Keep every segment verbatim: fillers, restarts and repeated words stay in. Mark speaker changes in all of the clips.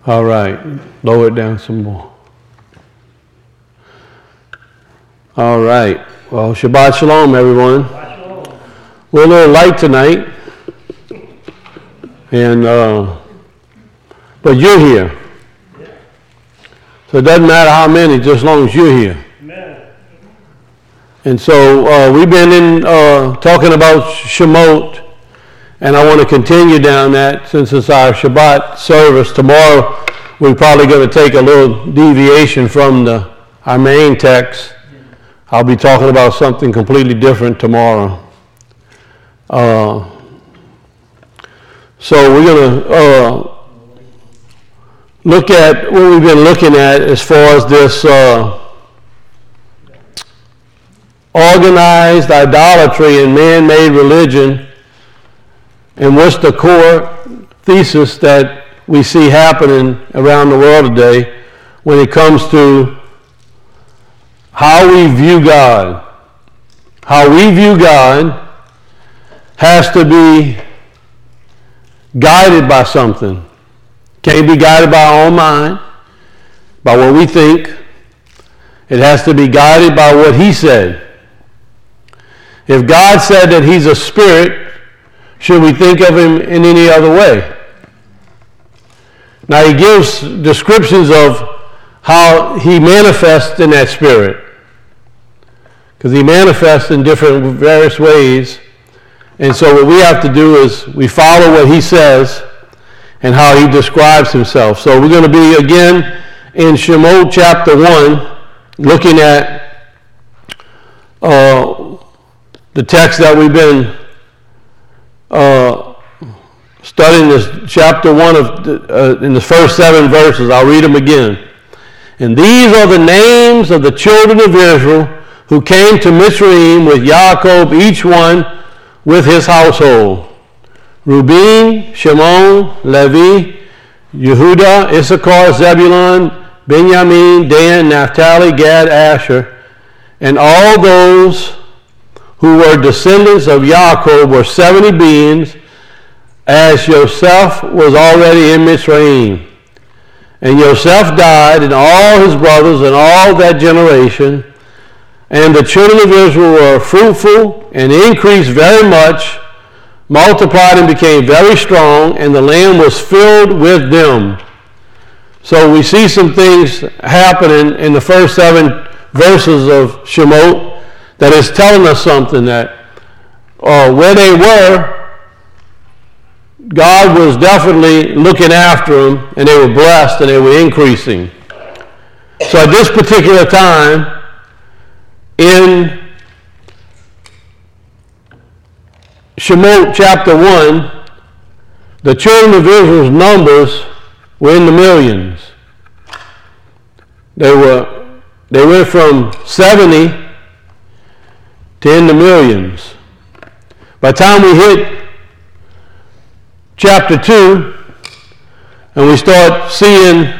Speaker 1: All right, lower it down some more. All right, well, Shabbat Shalom, everyone.
Speaker 2: Shabbat Shalom.
Speaker 1: We're a little light tonight, and uh, but you're here.
Speaker 2: Yeah.
Speaker 1: So it doesn't matter how many, just as long as you're here.
Speaker 2: Amen.
Speaker 1: And so uh, we've been in uh, talking about Shemot, and I want to continue down that since it's our Shabbat service. Tomorrow we're probably going to take a little deviation from the our main text. I'll be talking about something completely different tomorrow. Uh, so we're going to uh, look at what we've been looking at as far as this uh, organized idolatry and man-made religion, and what's the core thesis that we see happening around the world today when it comes to how we view God. How we view God has to be guided by something. Can't be guided by our own mind, by what we think. It has to be guided by what He said. If God said that He's a spirit, should we think of Him in any other way? Now He gives descriptions of how He manifests in that spirit, because He manifests in different various ways. And so what we have to do is we follow what He says and how He describes Himself. So we're going to be again in Shemot chapter one, looking at uh, the text that we've been uh, studying, this chapter one of the, uh, in the first seven verses. I'll read them again. And these are the names of the children of Israel who came to Mitzrayim with Yaakov, each one with his household: Reuben, Shimon, Levi, Yehuda, Issachar, Zebulun, Benjamin, Dan, Naphtali, Gad, Asher. And all those who were descendants of Yaakov were seventy beings, as Yosef was already in Mitzrayim. And Yosef died, and all his brothers, and all that generation. And the children of Israel were fruitful and increased very much, multiplied and became very strong, and the land was filled with them. So we see some things happening in the first seven verses of Shemot that is telling us something, that uh, where they were, God was definitely looking after them, and they were blessed, and they were increasing. So at this particular time, in Shemot chapter one, the children of Israel's numbers were in the millions. They were they went from seventy to in the millions. By the time we hit chapter two, and we start seeing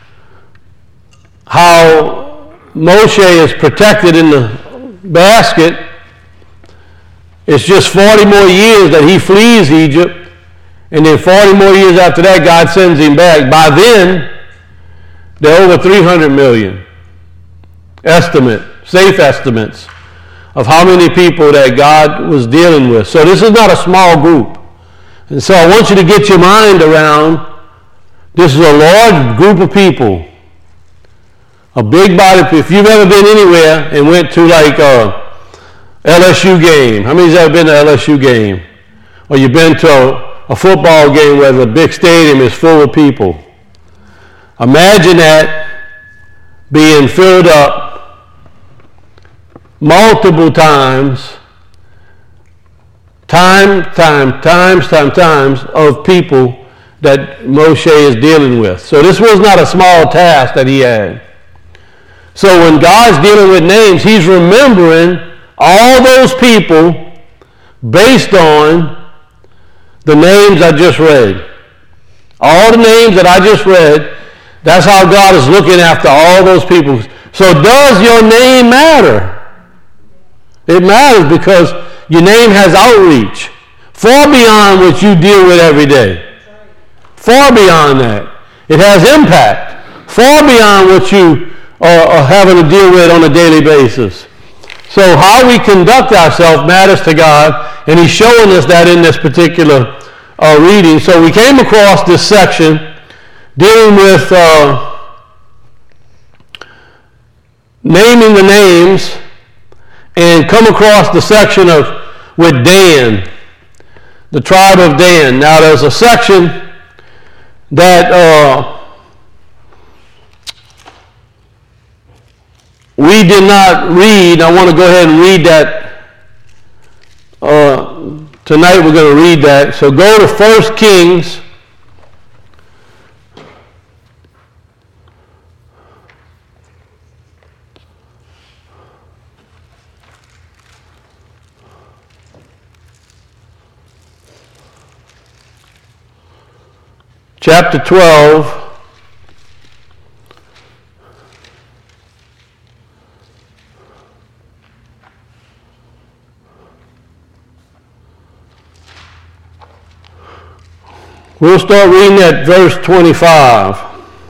Speaker 1: how Moshe is protected in the basket, it's just forty more years that he flees Egypt, and then forty more years after that, God sends him back. By then, there are over three hundred million estimate, safe estimates of how many people that God was dealing with. So this is not a small group. And so I want you to get your mind around, this is a large group of people. A big body. If you've ever been anywhere and went to like a L S U game, how many's ever been to an L S U game? Or you've been to a, a football game where the big stadium is full of people. Imagine that being filled up multiple times, time, time, times, time, times of people that Moshe is dealing with. So this was not a small task that he had. So when God's dealing with names, He's remembering all those people based on the names I just read. All the names that I just read, that's how God is looking after all those people. So does your name matter? It matters because your name has outreach far beyond what you deal with every day. Far beyond that. It has impact far beyond what you are, are having to deal with on a daily basis. So how we conduct ourselves matters to God, and he's showing us that in this particular uh, reading. So we came across this section dealing with uh, naming the names, and come across the section of with Dan, the tribe of Dan. Now there's a section that uh, we did not read. I want to go ahead and read that. Uh, tonight we're going to read that. So go to First Kings. Chapter twelve. We'll start reading at verse twenty-five.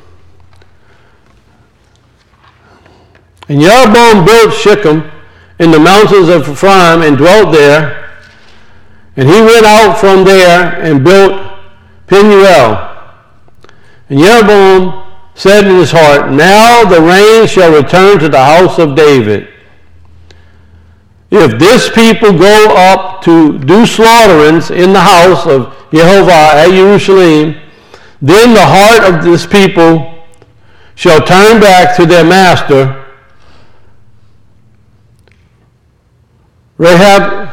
Speaker 1: And Jeroboam built Shechem in the mountains of Ephraim and dwelt there. And he went out from there and built Penuel. And Jeroboam said in his heart, now the reign shall return to the house of David. If this people go up to do slaughterings in the house of Jehovah at Jerusalem, then the heart of this people shall turn back to their master, Rehab,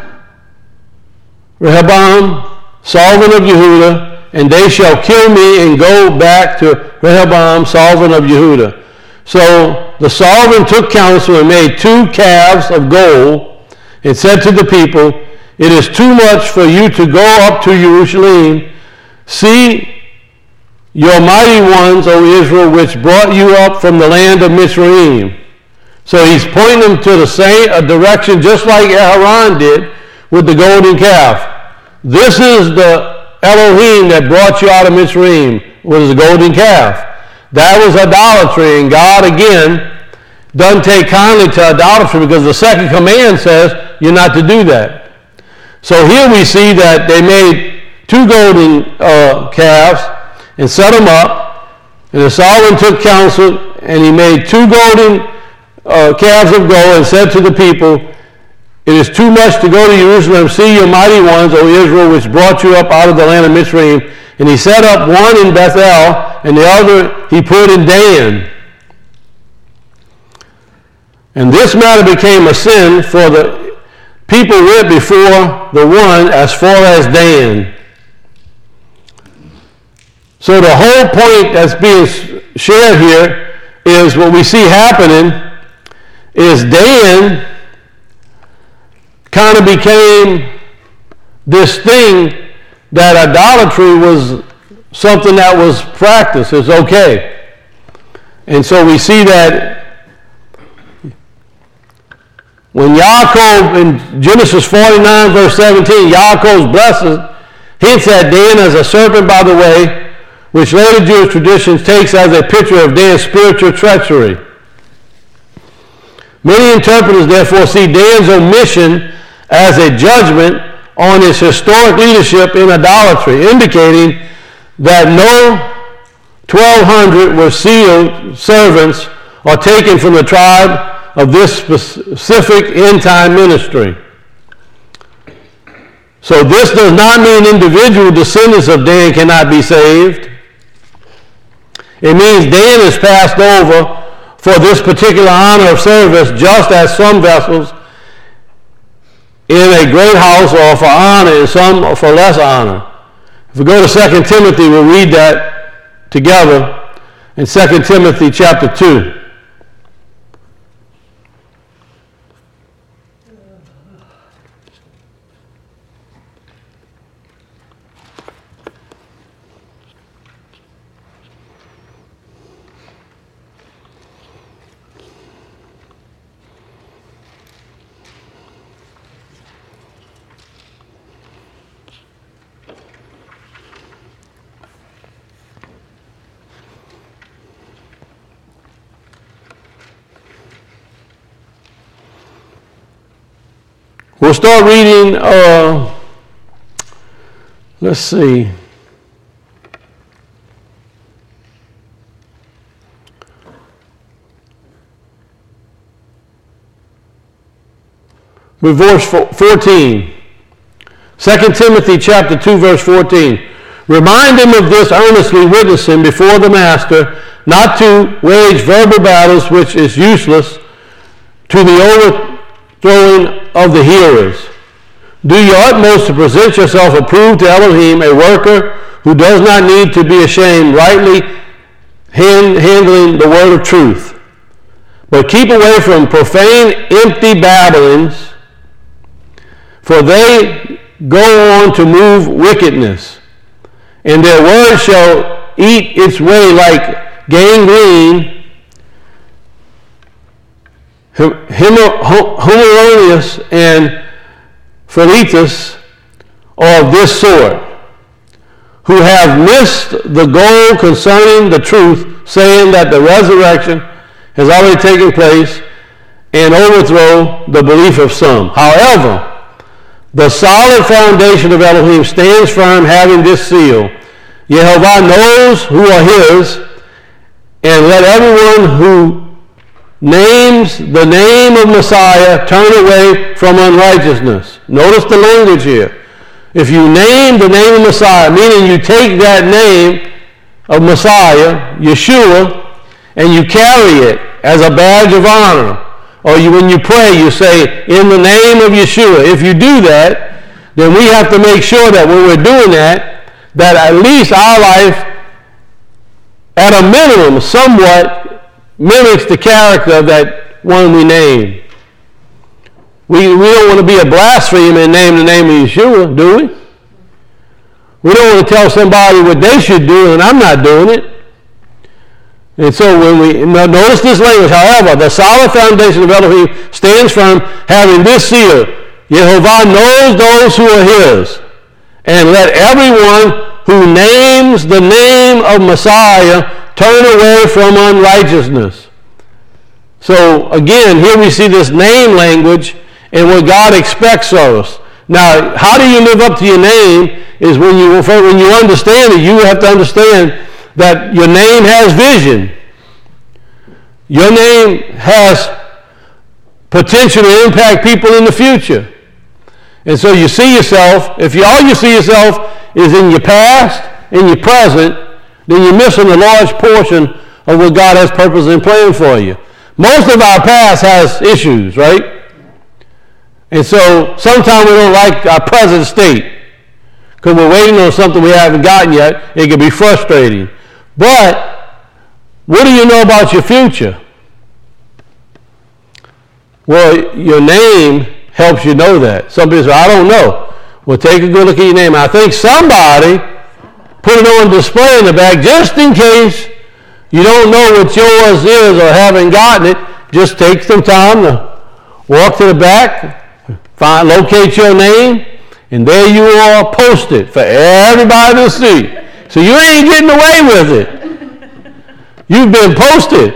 Speaker 1: Rehoboam, sovereign of Yehudah, and they shall kill me and go back to Rehoboam, sovereign of Yehudah. So the sovereign took counsel and made two calves of gold and said to the people, it is too much for you to go up to Jerusalem. See your mighty ones, O Israel, which brought you up from the land of Mizraim. So he's pointing them to the same a direction just like Aaron did with the golden calf. This is the Elohim that brought you out of Mizraim, was the golden calf. That was idolatry, and God again doesn't take kindly to idolatry because the second command says you're not to do that. So here we see that they made two golden uh, calves and set them up, and the Solomon took counsel and he made two golden uh, calves of gold and said to the people, it is too much to go to Jerusalem. See your mighty ones, O Israel, which brought you up out of the land of Mizraim. And he set up one in Bethel, and the other he put in Dan. And this matter became a sin, for the people went before the one as far as Dan. So the whole point that's being shared here is what we see happening is Dan kind of became this thing that idolatry was something that was practiced. It's okay. And so we see that when Yaakov, in Genesis forty-nine, verse seventeen, Yaakov's blessing hints at Dan as a serpent by the way, which later Jewish traditions takes as a picture of Dan's spiritual treachery. Many interpreters therefore see Dan's omission as a judgment on his historic leadership in idolatry, indicating that no twelve hundred were sealed servants or taken from the tribe of this specific end-time ministry. So this does not mean individual descendants of Dan cannot be saved. It means Dan is passed over for this particular honor of service, just as some vessels in a great house or for honor and some for less honor. If we go to Second Timothy, we'll read that together in Second Timothy chapter two. We'll start reading, uh, let's see. With verse fourteen. Second Timothy chapter two, verse fourteen. Remind him of this earnestly, witnessing before the master, not to wage verbal battles, which is useless, to the overthrowing of the hearers. Do your utmost to present yourself approved to Elohim, a worker who does not need to be ashamed, rightly hand, handling the word of truth. But keep away from profane, empty babblings, for they go on to move wickedness, and their word shall eat its way like gangrene. Homeronius and Philetus are of this sort, who have missed the goal concerning the truth, saying that the resurrection has already taken place, and overthrow the belief of some. However, the solid foundation of Elohim stands firm, having this seal: Yehovah knows who are his, and let everyone who names the name of Messiah turn away from unrighteousness. Notice the language here. If you name the name of Messiah, meaning you take that name of Messiah, Yeshua, and you carry it as a badge of honor, or you, when you pray, you say, in the name of Yeshua. If you do that, then we have to make sure that when we're doing that, that at least our life, at a minimum, somewhat mimics the character of that one we name. We, we don't want to be a blasphemer and name the name of Yeshua, do we? We don't want to tell somebody what they should do and I'm not doing it. And so when we, notice this language, however, the solid foundation of Elohim stands firm, having this seal: Yehovah knows those who are his, and let everyone who names the name of Messiah turn away from unrighteousness. So again, here we see this name language and what God expects of us. Now, how do you live up to your name is when you, when you understand it, you have to understand that your name has vision. Your name has potential to impact people in the future. And so you see yourself, if you, all you see yourself is in your past, in your present, then you're missing a large portion of what God has purpose and plan for you. Most of our past has issues, right? And so sometimes we don't like our present state because we're waiting on something we haven't gotten yet. It can be frustrating. But what do you know about your future? Well, your name helps you know that. Some people say, I don't know. Well, take a good look at your name. I think somebody put it on display in the back just in case you don't know what yours is or haven't gotten it. Just take some time to walk to the back, find, locate your name, and there you are, posted for everybody to see. So you ain't getting away with it. You've been posted.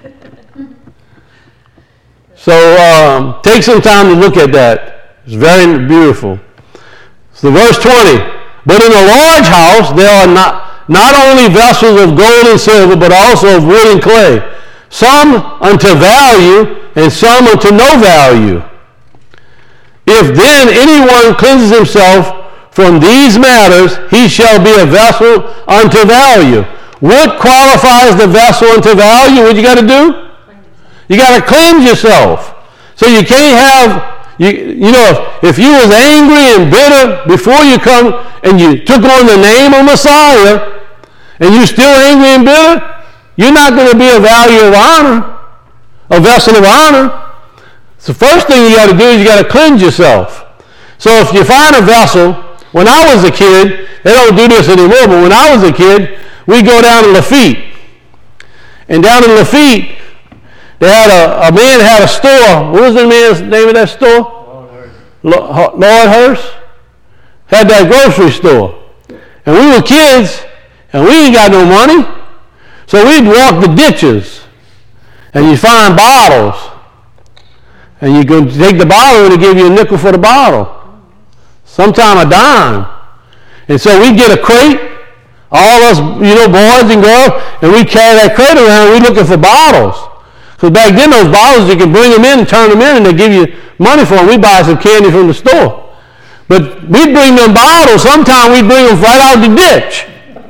Speaker 1: So um, take some time to look at that. It's very beautiful. So verse twenty. But in a large house there are not, not only vessels of gold and silver, but also of wood and clay, some unto value and some unto no value. If then anyone cleanses himself from these matters, he shall be a vessel unto value. What qualifies the vessel unto value? What you got to do? You got to cleanse yourself. So you can't have, you, you know, if you was angry and bitter before you come and you took on the name of Messiah and you still angry and bitter, you're not going to be a value of honor, a vessel of honor. So the first thing you got to do is you got to cleanse yourself. So if you find a vessel, when I was a kid, they don't do this anymore, but when I was a kid, we go down to Lafitte. And down in Lafitte, they had a, a man had a store. What was the man's name of that store? Lord Hurst. Had that grocery store. And we were kids, and we ain't got no money. So we'd walk the ditches, and you'd find bottles. And you can take the bottle and they give you a nickel for the bottle. Sometimes a dime. And so we get a crate, all us, you know, boys and girls, and we carry that crate around and we're looking for bottles. Because back then those bottles, you can bring them in and turn them in and they give you money for them. We buy some candy from the store. But we bring them bottles, sometimes we bring them right out the ditch.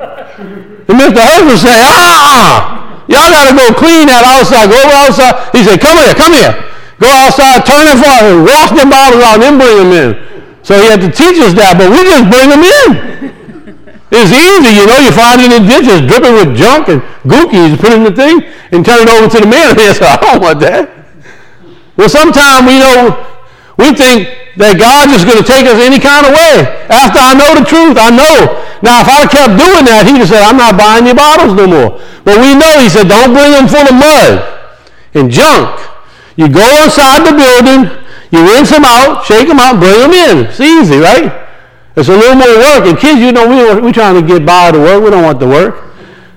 Speaker 1: And Mister Husband say, ah, y'all got to go clean that outside. Go outside. He said, come here, come here. Go outside, turn it for and wash them bottles out and then bring them in. So he had to teach us that, but we just bring them in. It's easy, you know. You find it in the ditches, dripping with junk and gookies, put it in the thing, and turn it over to the man. And he said, I don't want that. Well, sometimes we know, we think that God is going to take us any kind of way. After I know the truth, I know. Now, if I kept doing that, he'd have said, I'm not buying your bottles no more. But we know, he said, don't bring them full of mud and junk. You go inside the building, you rinse them out, shake them out, bring them in. It's easy, right? It's a little more work. And kids, you know, we, we're trying to get by the work. We don't want the work.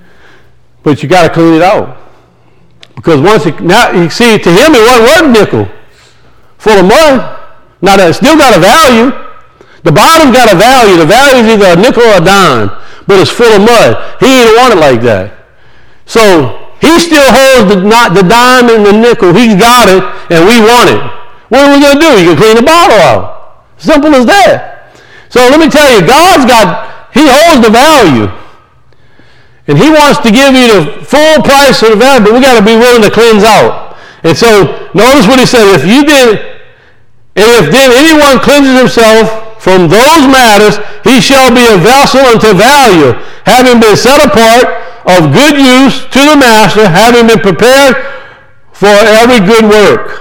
Speaker 1: But you got to clean it out. Because once it, now, you see, to him, it wasn't worth a nickel. Full of mud. Now, that still got a value. The bottom's got a value. The value is either a nickel or a dime. But it's full of mud. He didn't want it like that. So, he still holds the, not the dime and the nickel. He's got it, and we want it. What are we going to do? You can clean the bottle out. Simple as that. So let me tell you, God's got, he holds the value. And he wants to give you the full price of the value, but we got to be willing to cleanse out. And so notice what he said, if you did, and if then anyone cleanses himself from those matters, he shall be a vessel unto value, having been set apart of good use to the master, having been prepared for every good work.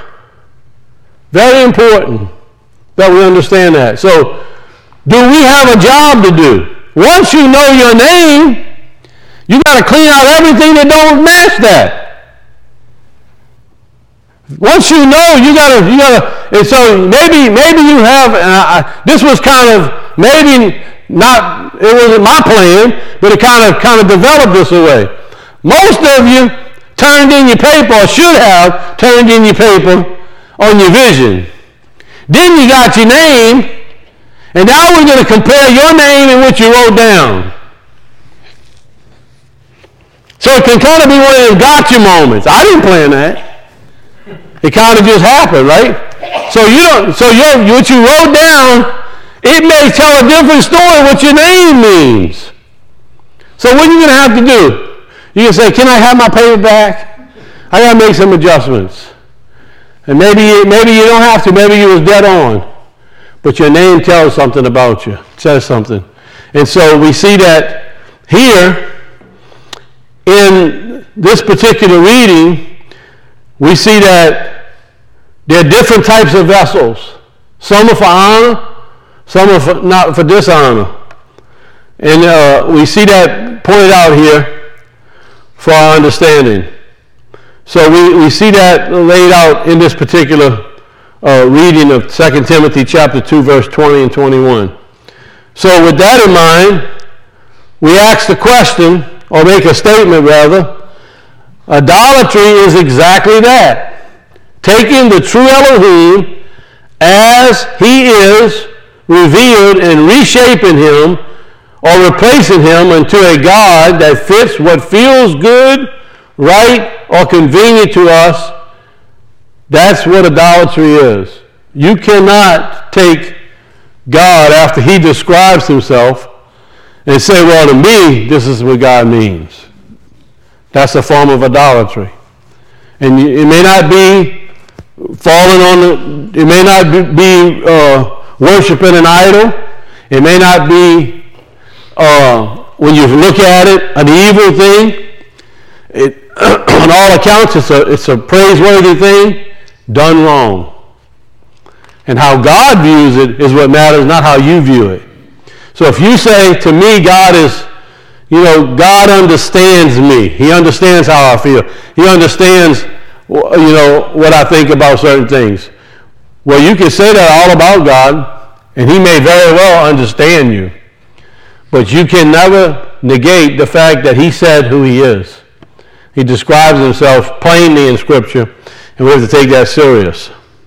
Speaker 1: Very important that we understand that. So, do we have a job to do? Once you know your name, you got to clean out everything that don't match that. Once you know, you got to, you got to, and so maybe, maybe you have, and I, I, this was kind of, maybe not, it wasn't my plan, but it kind of, kind of developed this way. Most of you turned in your paper, or should have turned in your paper, on your vision. Then you got your name, and now we're going to compare your name and what you wrote down. So it can kind of be one of those gotcha moments. I didn't plan that. It kind of just happened, right? So you don't. So your, what you wrote down, it may tell a different story what your name means. So what are you going to have to do? You can say, "Can I have my paper back? I got to make some adjustments." And maybe, maybe you don't have to. Maybe you was dead on. But your name tells something about you. It says something. And so we see that here in this particular reading, we see that there are different types of vessels. Some are for honor, some are for, not for dishonor. And uh, we see that pointed out here for our understanding. So we, we see that laid out in this particular uh, reading of Second Timothy chapter two, verse twenty and twenty-one. So with that in mind, we ask the question, or make a statement rather, idolatry is exactly that. Taking the true Elohim as he is revealed and reshaping him or replacing him into a God that fits what feels good, right, or convenient to us. That's what idolatry is. You cannot take God after he describes himself and say, well, to me, this is what God means. That's a form of idolatry. And it may not be falling on the, it may not be uh, worshiping an idol. It may not be, uh, when you look at it, an evil thing. It, on all accounts, it's a, it's a praiseworthy thing done wrong. And how God views it is what matters, not how you view it. So if you say, to me, God is, you know, God understands me. He understands how I feel. He understands, you know, what I think about certain things. Well, you can say that all about God, and he may very well understand you. But you can never negate the fact that he said who he is. He describes himself plainly in Scripture, and we have to take that serious.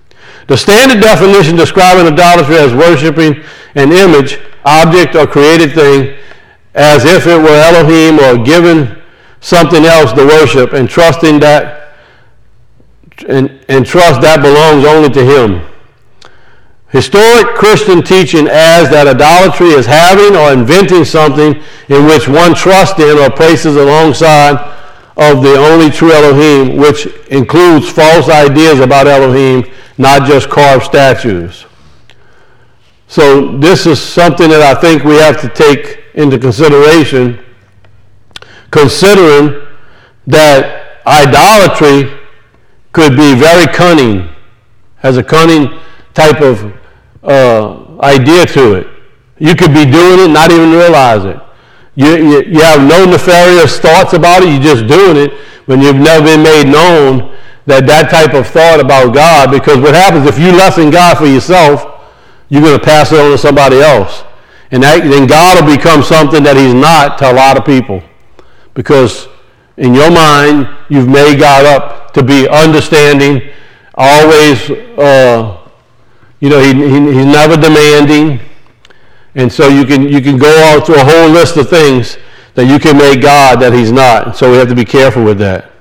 Speaker 1: The standard definition describing idolatry as worshiping an image, object, or created thing as if it were Elohim, or giving something else to worship and trusting that and, and trust that belongs only to him. Historic Christian teaching adds that idolatry is having or inventing something in which one trusts in or places alongside of the only true Elohim, which includes false ideas about Elohim, not just carved statues. So this is something that I think we have to take into consideration, considering that idolatry could be very cunning, has a cunning type of uh, idea to it. You could be doing it, not even realize it. You, you, you have no nefarious thoughts about it, you're just doing it when you've never been made known that that type of thought about God, because what happens if you lessen God for yourself, you're going to pass it on to somebody else. And that, then God will become something that he's not to a lot of people. Because in your mind, you've made God up to be understanding, always, uh, you know, he, he, he's never demanding. And so you can you can go out to a whole list of things that you can make God that he's not. And so we have to be careful with that.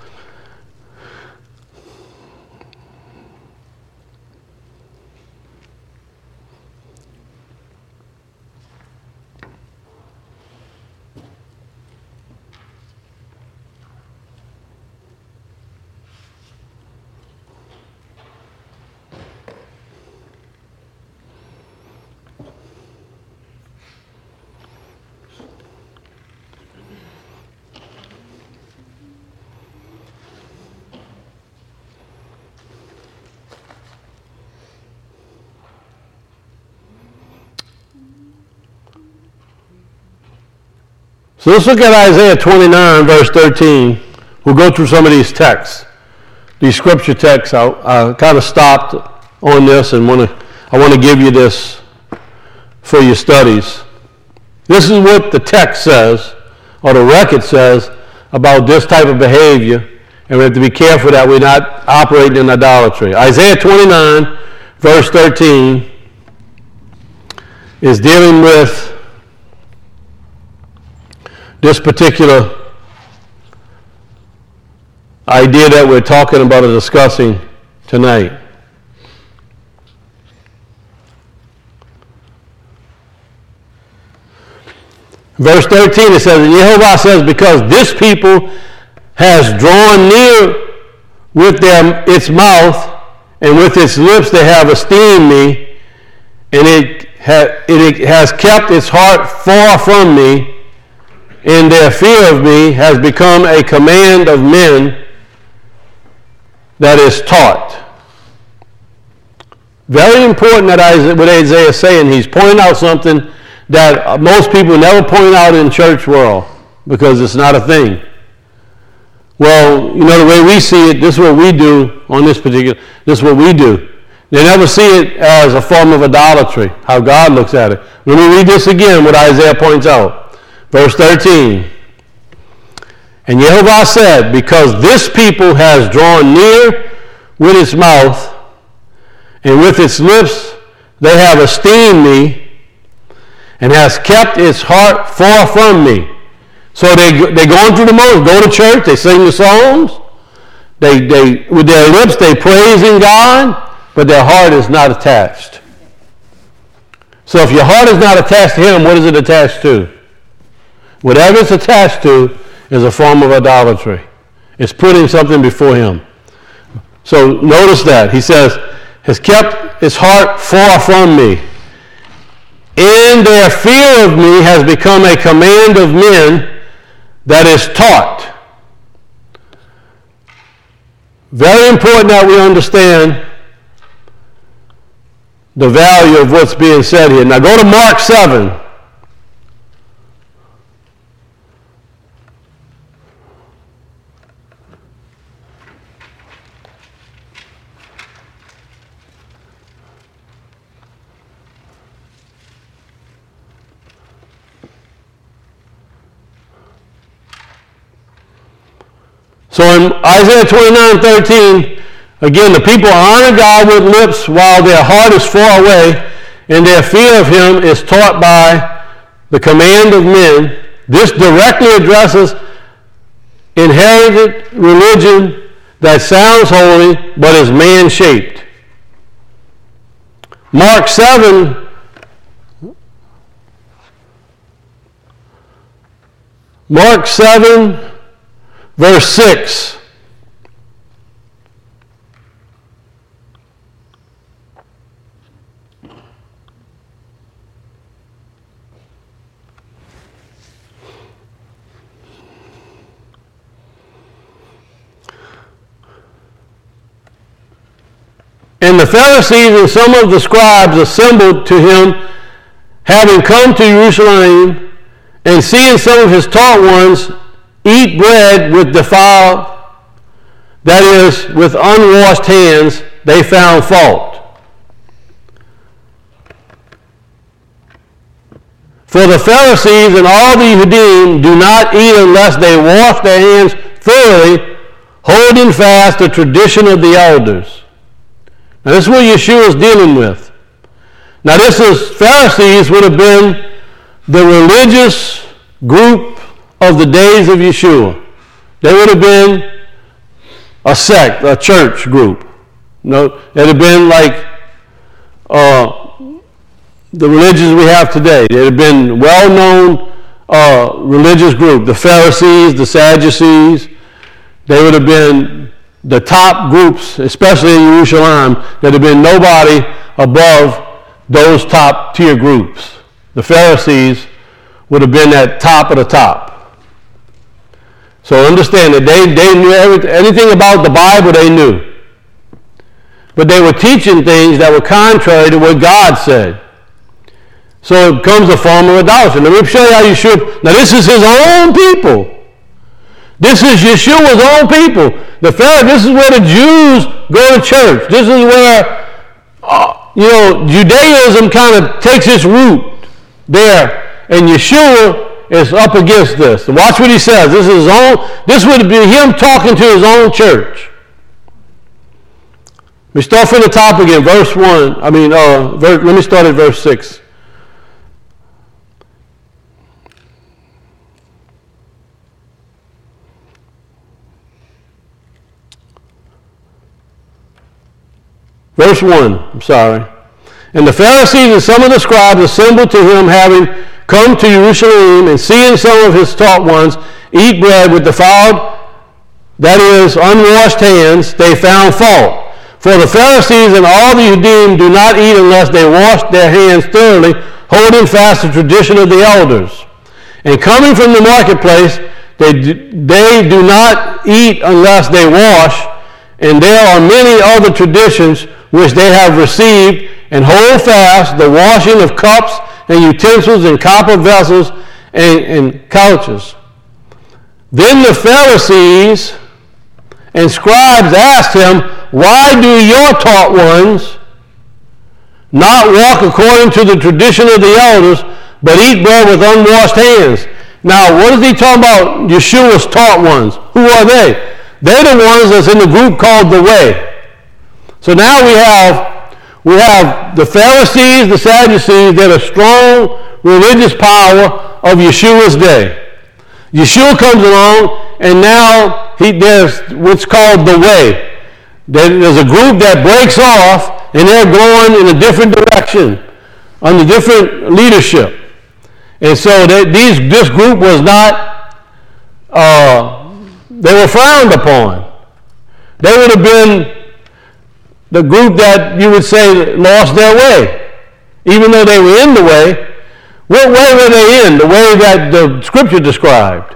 Speaker 1: So let's look at Isaiah twenty-nine, verse thirteen. We'll go through some of these texts, these scripture texts. I, I kind of stopped on this and want to, I want to give you this for your studies. This is what the text says, or the record says, about this type of behavior, and we have to be careful that we're not operating in idolatry. Isaiah twenty-nine, verse thirteen, is dealing with this particular idea that we're talking about and discussing tonight. Verse thirteen, it says, and Yehovah says, because this people has drawn near with them its mouth, and with its lips they have esteemed me, and it, ha- it has kept its heart far from me, and their fear of me has become a command of men that is taught. Very important that Isaiah, what Isaiah is saying. He's pointing out something that most people never point out in church world because it's not a thing. Well, you know, the way we see it, this is what we do on this particular, this is what we do. They never see it as a form of idolatry, how God looks at it. Let me read this again, what Isaiah points out. Verse thirteen, and Yehovah said, because this people has drawn near with its mouth, and with its lips they have esteemed me, and has kept its heart far from me. So they, they're going through the motions, go to church, they sing the songs, they, they, with their lips they praising God, but their heart is not attached. So if your heart is not attached to him, what is it attached to? Whatever it's attached to is a form of idolatry. It's putting something before him. So notice that. He says, has kept his heart far from me. And their fear of me has become a command of men that is taught. Very important that we understand the value of what's being said here. Now go to Mark seven. So in Isaiah twenty-nine thirteen, Again, the people honor God with lips while their heart is far away, and their fear of him is taught by the command of men. This directly addresses inherited religion that sounds holy but is man-shaped. Mark seven, Mark seven, verse six. And the Pharisees and some of the scribes assembled to him, having come to Jerusalem, and seeing some of his taught ones eat bread with defiled, that is, with unwashed hands, they found fault. For the Pharisees and all the Judeans do not eat unless they wash their hands thoroughly, holding fast the tradition of the elders. Now this is what Yeshua is dealing with. Now this is, Pharisees would have been the religious group of the days of Yeshua. They would have been a sect, a church group. No, it would have been like uh, the religions we have today. It would have been well-known uh, religious group. The Pharisees, the Sadducees, they would have been the top groups, especially in Jerusalem. There'd have been nobody above those top tier groups. The Pharisees would have been at top of the top. So understand that they, they knew everything, anything about the Bible they knew. But they were teaching things that were contrary to what God said. So it comes a form of idolatry. Let me show you how you should. Now this is his own people. This is Yeshua's own people. The Pharisees, this is where the Jews go to church. This is where, uh, you know, Judaism kind of takes its root there. And Yeshua is up against this. Watch what he says. This is his own, this would be him talking to his own church. We start from the top again, verse one. I mean, uh, verse, let me start at verse six. Verse one, I'm sorry. And the Pharisees and some of the scribes assembled to him, having come to Jerusalem, and seeing some of his taught ones eat bread with defiled, that is, unwashed hands, they found fault. For the Pharisees and all the Judeans do not eat unless they wash their hands thoroughly, holding fast the tradition of the elders. And coming from the marketplace, they do, they do not eat unless they wash, and there are many other traditions which they have received, and hold fast the washing of cups and utensils and copper vessels and, and couches. Then the Pharisees and scribes asked him, why do your taught ones not walk according to the tradition of the elders, but eat bread with unwashed hands? Now, what is he talking about, Yeshua's taught ones? Who are they? They're the ones that's in the group called the Way. So now we have, we have the Pharisees, the Sadducees, that are strong religious power of Yeshua's day. Yeshua comes along, and now he, there's what's called the Way. There's a group that breaks off, and they're going in a different direction, under different leadership. And so they, these, this group was not, uh, they were frowned upon. They would have been the group that you would say lost their way, even though they were in the way. What way were they in? The way that the scripture described.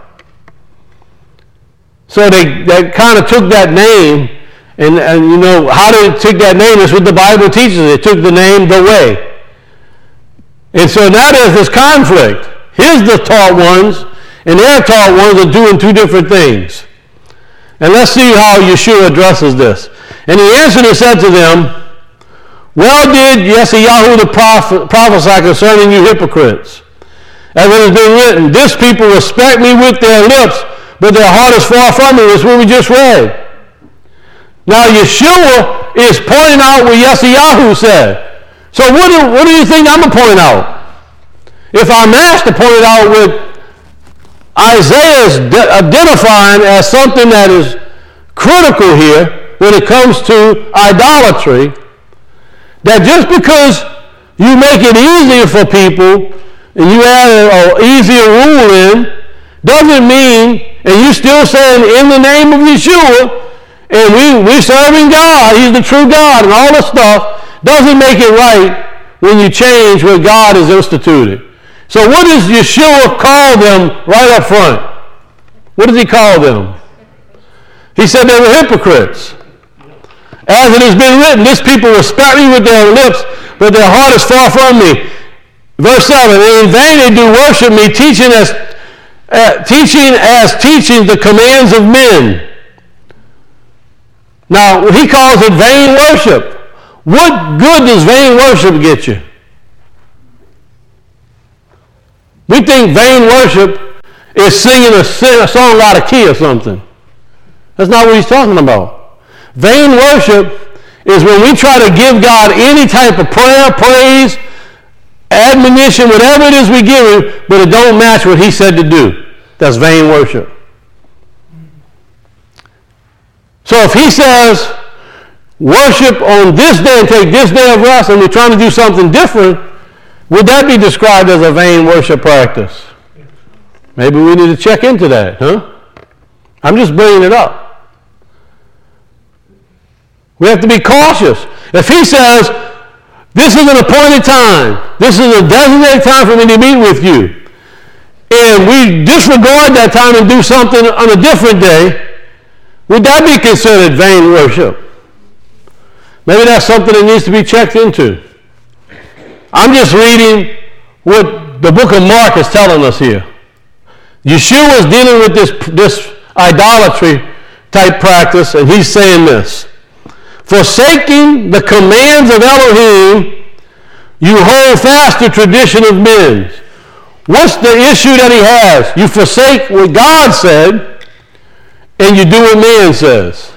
Speaker 1: So they, they kind of took that name, and, and you know, how they took that name is what the Bible teaches. They took the name the Way. And so now there's this conflict. Here's the taught ones, and their taught ones are doing two different things. And let's see how Yeshua addresses this. And he answered and said to them, well did Yeshayahu the prophet prophesy concerning you hypocrites. As it has been written, this people respect me with their lips, but their heart is far from me. That's what we just read. Now Yeshua is pointing out what Yeshayahu said. So what do, what do you think I'm going to point out? If our master pointed out what Isaiah is de- identifying as something that is critical here when it comes to idolatry, that just because you make it easier for people and you add an easier rule in, doesn't mean, and you still saying in the name of Yeshua, and we, we're serving God, he's the true God, and all this stuff, doesn't make it right when you change what God has instituted. So what does Yeshua call them right up front? What does he call them? He said they were hypocrites. As it has been written, this people respect me with their lips, but their heart is far from me. Verse seven, in vain they do worship me, teaching as, uh, teaching as teaching the commands of men. Now, he calls it vain worship. What good does vain worship get you? We think vain worship is singing a, a song out of key or something. That's not what he's talking about. Vain worship is when we try to give God any type of prayer, praise, admonition, whatever it is we give him, but it don't match what he said to do. That's vain worship. So if he says, worship on this day and take this day of rest, and we're trying to do something different, would that be described as a vain worship practice? Maybe we need to check into that, huh? I'm just bringing it up. We have to be cautious. If he says, this is an appointed time, this is a designated time for me to meet with you, and we disregard that time and do something on a different day, would that be considered vain worship? Maybe that's something that needs to be checked into. I'm just reading what the book of Mark is telling us here. Yeshua is dealing with this, this idolatry type practice, and he's saying this. Forsaking the commands of Elohim, you hold fast the tradition of men. What's the issue that he has? You forsake what God said, and you do what man says.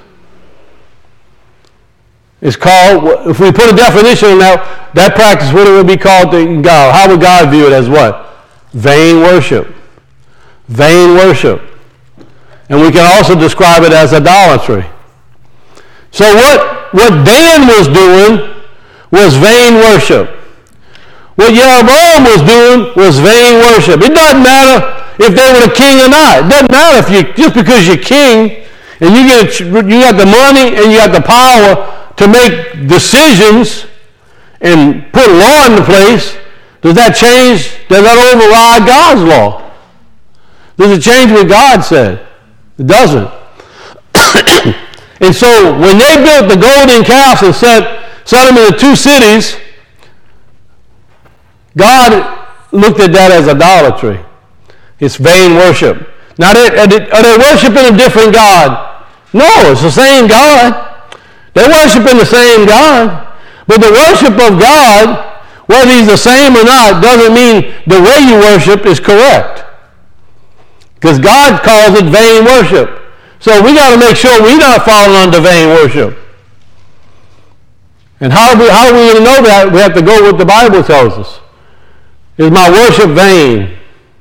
Speaker 1: It's called, if we put a definition on that, that practice, what it would be called to God? How would God view it as what? Vain worship. Vain worship. And we can also describe it as idolatry. So what, what Dan was doing was vain worship. What Jeroboam was doing was vain worship. It doesn't matter if they were the king or not. It doesn't matter if you, just because you're king and you get you got the money and you got the power to make decisions and put law into place, does that change, does that override God's law? Does it change what God said? It doesn't. And so when they built the golden calves and set, set them in the two cities, God looked at that as idolatry. It's vain worship. Now, are they, are they worshiping a different God? No, it's the same God. They're worshiping the same God. But the worship of God, whether he's the same or not, doesn't mean the way you worship is correct. Because God calls it vain worship. So we got to make sure we're not falling under vain worship. And how, we, how are we going to know that? We have to go with what the Bible tells us. Is my worship vain?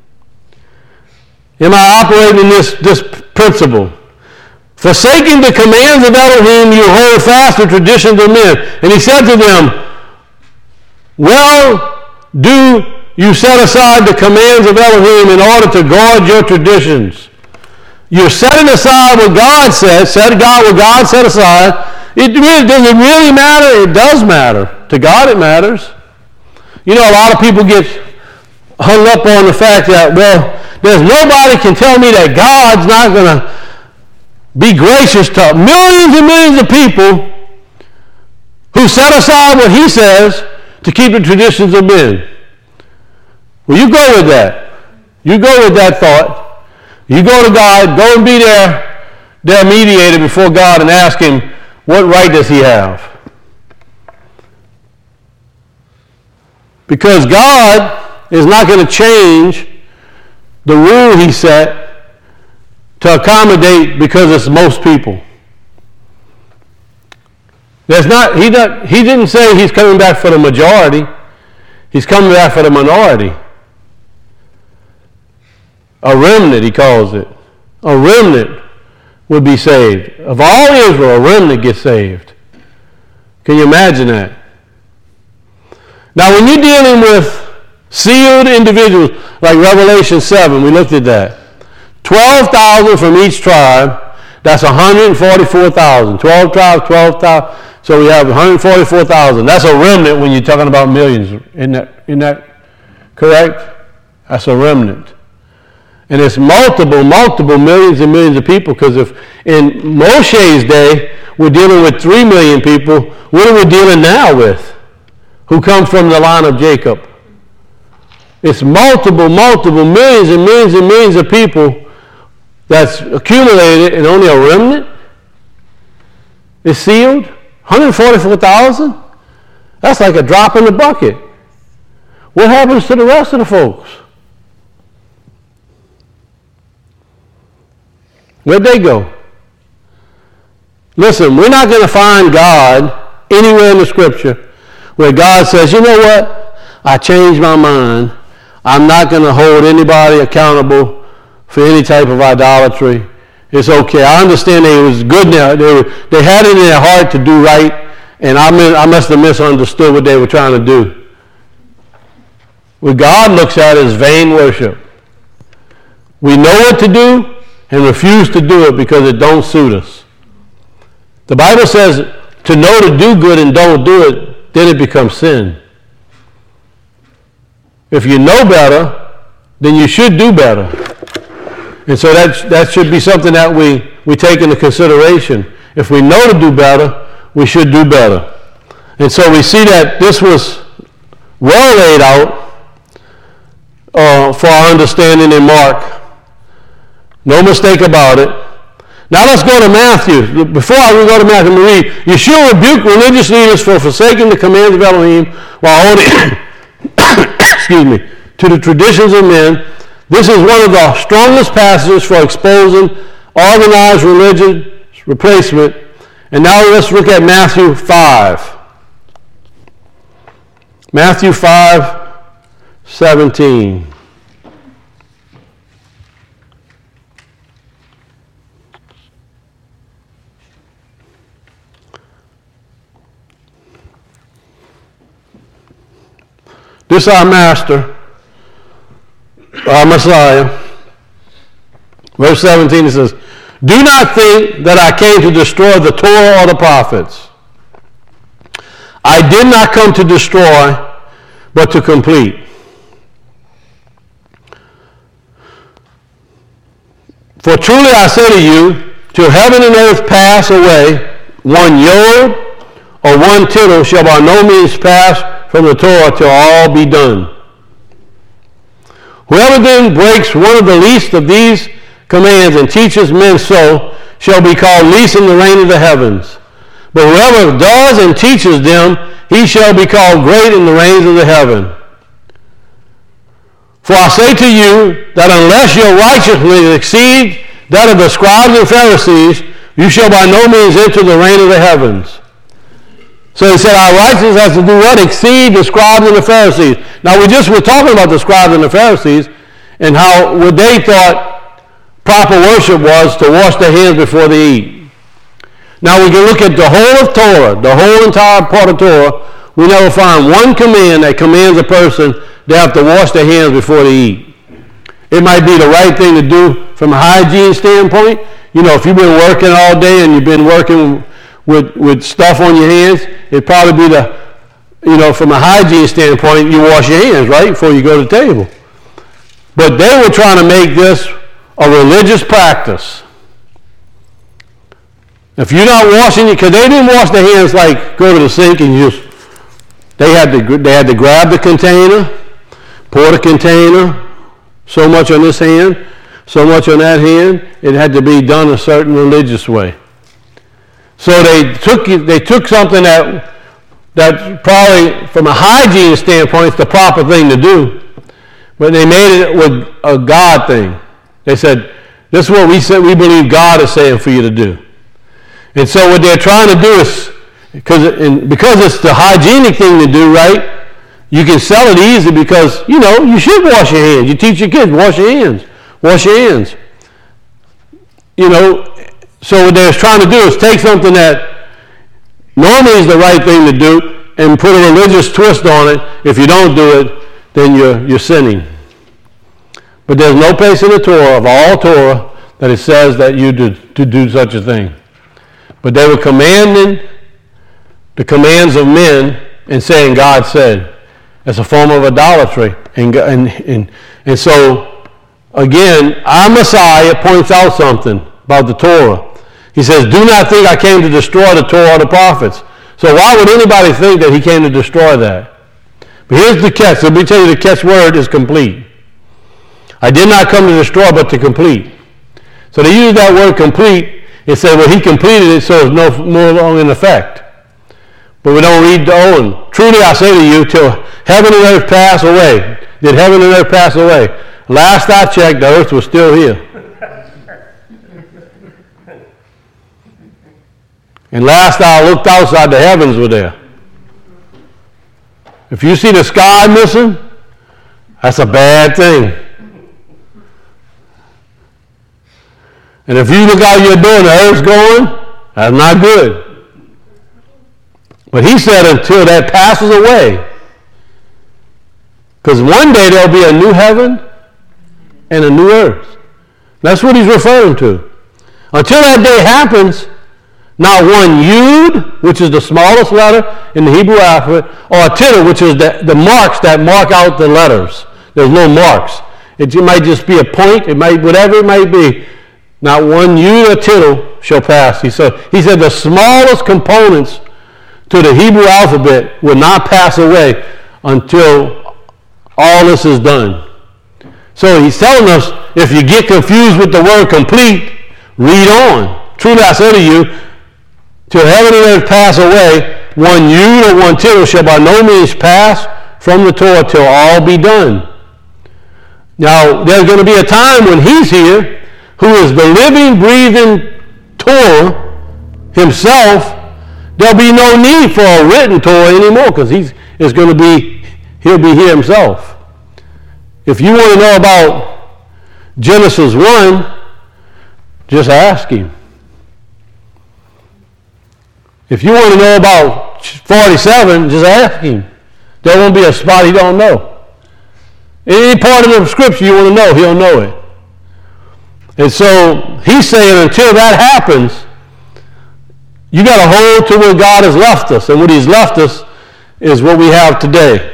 Speaker 1: Am I operating this, this principle? Forsaking the commands of Elohim, you hold fast the traditions of men. And he said to them, well, do you set aside the commands of Elohim in order to guard your traditions. You're setting aside what God said, set God what God set aside. It really, does it really matter? It does matter. To God it matters. You know, a lot of people get hung up on the fact that, well, there's nobody can tell me that God's not going to be gracious to millions and millions of people who set aside what he says to keep the traditions of men. Well, you go with that. You go with that thought. You go to God, go and be their, their mediator before God and ask him, what right does he have? Because God is not going to change the rule he set to accommodate because it's most people. There's not, he, not, he didn't say he's coming back for the majority. He's coming back for the minority. A remnant, he calls it. A remnant would be saved. Of all Israel, a remnant gets saved. Can you imagine that? Now, when you're dealing with sealed individuals, like Revelation seven, we looked at that. twelve thousand from each tribe, that's one hundred forty-four thousand. twelve tribes, twelve thousand. So we have one hundred forty-four thousand. That's a remnant when you're talking about millions. Isn't that, isn't that correct? That's a remnant. And it's multiple, multiple millions and millions of people, because if in Moshe's day we're dealing with three million people, what are we dealing now with? Who come from the line of Jacob? It's multiple, multiple millions and millions and millions of people that's accumulated, and only a remnant is sealed. one hundred forty-four thousand? That's like a drop in the bucket. What happens to the rest of the folks? Where'd they go? Listen, we're not going to find God anywhere in the Scripture where God says, you know what? I changed my mind. I'm not going to hold anybody accountable for any type of idolatry. It's okay. I understand they was good now. They, were, they had it in their heart to do right, and I, mean, I must have misunderstood what they were trying to do. What God looks at is vain worship. We know what to do and refuse to do it because it don't suit us. The Bible says to know to do good and don't do it, then it becomes sin. If you know better, then you should do better. And so that, that should be something that we, we take into consideration. If we know to do better, we should do better. And so we see that this was well laid out uh, for our understanding in Mark. No mistake about it. Now let's go to Matthew. Before I go to Matthew, we read, Yeshua rebuked religious leaders for forsaking the commands of Elohim while holding excuse me, to the traditions of men. This is one of the strongest passages for exposing organized religion replacement. And now let's look at Matthew five. Matthew five, seventeen. This our master, our Messiah. Verse seventeen, it says, do not think that I came to destroy the Torah or the prophets. I did not come to destroy, but to complete. For truly I say to you, till heaven and earth pass away, one yod or one tittle shall by no means pass from the Torah till all be done. Whoever then breaks one of the least of these commands and teaches men so shall be called least in the reign of the heavens. But whoever does and teaches them, he shall be called great in the reigns of the heaven. For I say to you that unless your righteousness exceed that of the scribes and Pharisees, you shall by no means enter the reign of the heavens. So he said our righteousness has to do what? Exceed the scribes and the Pharisees. Now we just were talking about the scribes and the Pharisees and how what they thought proper worship was to wash their hands before they eat. Now we can look at the whole of Torah, the whole entire part of Torah. We never find one command that commands a person they have to wash their hands before they eat. It might be the right thing to do from a hygiene standpoint. You know, if you've been working all day and you've been working with, with stuff on your hands, it'd probably be the, you know, from a hygiene standpoint, you wash your hands, right, before you go to the table. But they were trying to make this a religious practice. If you're not washing it, because they didn't wash their hands like go to the sink and just, they had to, they had to grab the container, pour the container, so much on this hand, so much on that hand. It had to be done a certain religious way. So they took they took something that that probably from a hygiene standpoint is the proper thing to do, but they made it with a God thing. They said, this is what we said we believe God is saying for you to do. And so what they're trying to do is because it, because it's the hygienic thing to do, right? You can sell it easy because, you know, you should wash your hands. You teach your kids, wash your hands. Wash your hands. You know, so what they're trying to do is take something that normally is the right thing to do and put a religious twist on it. If you don't do it, then you're, you're sinning. But there's no place in the Torah, of all Torah, that it says that you do, to do such a thing. But they were commanding the commands of men and saying God said. It's a form of idolatry. And, and, and, and so, again, our Messiah points out something about the Torah. He says, do not think I came to destroy the Torah or the prophets. So why would anybody think that he came to destroy that? But here's the catch. Let me tell you, the catch word is complete. I did not come to destroy, but to complete. So they use that word complete and say, well, he completed it, so it's no, no longer in effect. But we don't read the Owen. Truly I say to you, till heaven and earth pass away. Did heaven and earth pass away? Last I checked, the earth was still here. And last I looked outside, the heavens were there. If you see the sky missing, that's a bad thing. And if you look out your door and the earth's going, that's not good. But he said until that passes away. Because one day there'll be a new heaven and a new earth. That's what he's referring to. Until that day happens, not one yud, which is the smallest letter in the Hebrew alphabet, or a tittle, which is the, the marks that mark out the letters. There's no marks. It, it might just be a point. It might, whatever it might be. Not one yud or tittle shall pass. He said, he said the smallest components to the Hebrew alphabet will not pass away until all this is done. So he's telling us, if you get confused with the word complete, read on. Truly I say to you, till heaven and earth pass away, one yud or one tittle shall by no means pass from the Torah till all be done. Now, there's going to be a time when he's here, who is the living, breathing Torah himself. There'll be no need for a written Torah anymore, because he's is going to be, he'll be here himself. If you want to know about Genesis one, just ask him. If you want to know about forty-seven, just ask him. There won't be a spot he don't know. Any part of the scripture you want to know, he'll know it. And so he's saying until that happens, you got to hold to where God has left us. And what he's left us is what we have today.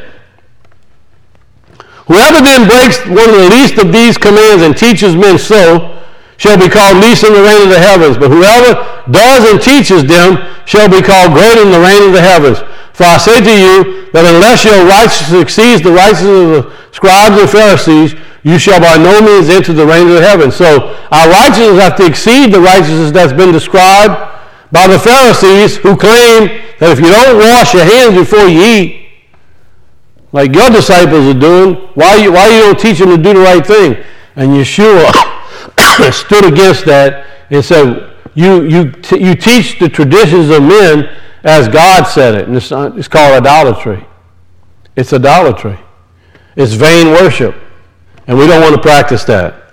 Speaker 1: Whoever then breaks one of the least of these commands and teaches men so, shall be called least in the reign of the heavens. But whoever does and teaches them shall be called great in the reign of the heavens. For I say to you that unless your righteousness exceeds the righteousness of the scribes and Pharisees, you shall by no means enter the reign of the heavens. So our righteousness has to exceed the righteousness that's been described by the Pharisees, who claim that if you don't wash your hands before you eat, like your disciples are doing, why you, why you don't teach them to do the right thing? And Yeshua stood against that and said, you, you, t- you teach the traditions of men as God said it. And it's, not, it's called idolatry. It's idolatry. It's vain worship. And we don't want to practice that.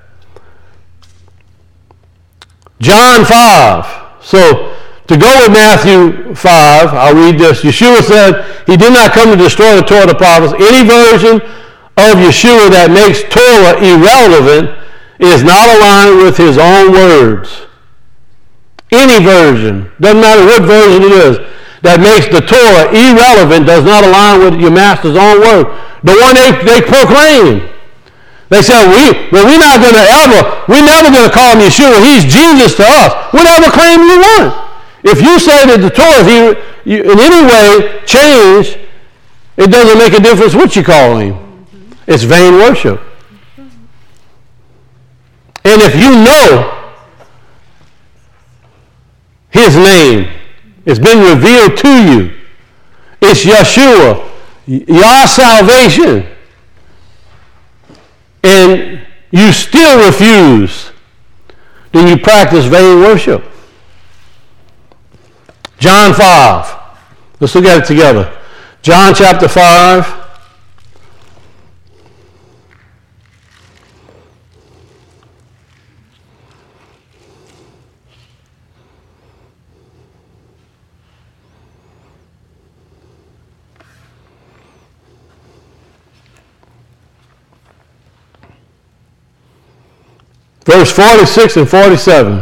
Speaker 1: John five. So, to go with Matthew five, I'll read this. Yeshua said, he did not come to destroy the Torah of the prophets. Any version of Yeshua that makes Torah irrelevant is not aligned with his own words. Any version, doesn't matter what version it is, that makes the Torah irrelevant does not align with your master's own word. The one they, they proclaim. They said, we, well, we're not going to ever, we're never going to call him Yeshua. He's Jesus to us. Whatever claim you want. If you say that the Torah is in any way changed, it doesn't make a difference what you call him. It's vain worship. And if you know his name, it's been revealed to you, it's Yeshua, your salvation, and you still refuse, then you practice vain worship. John five. Let's look at it together. John chapter five. Verse forty-six and forty-seven.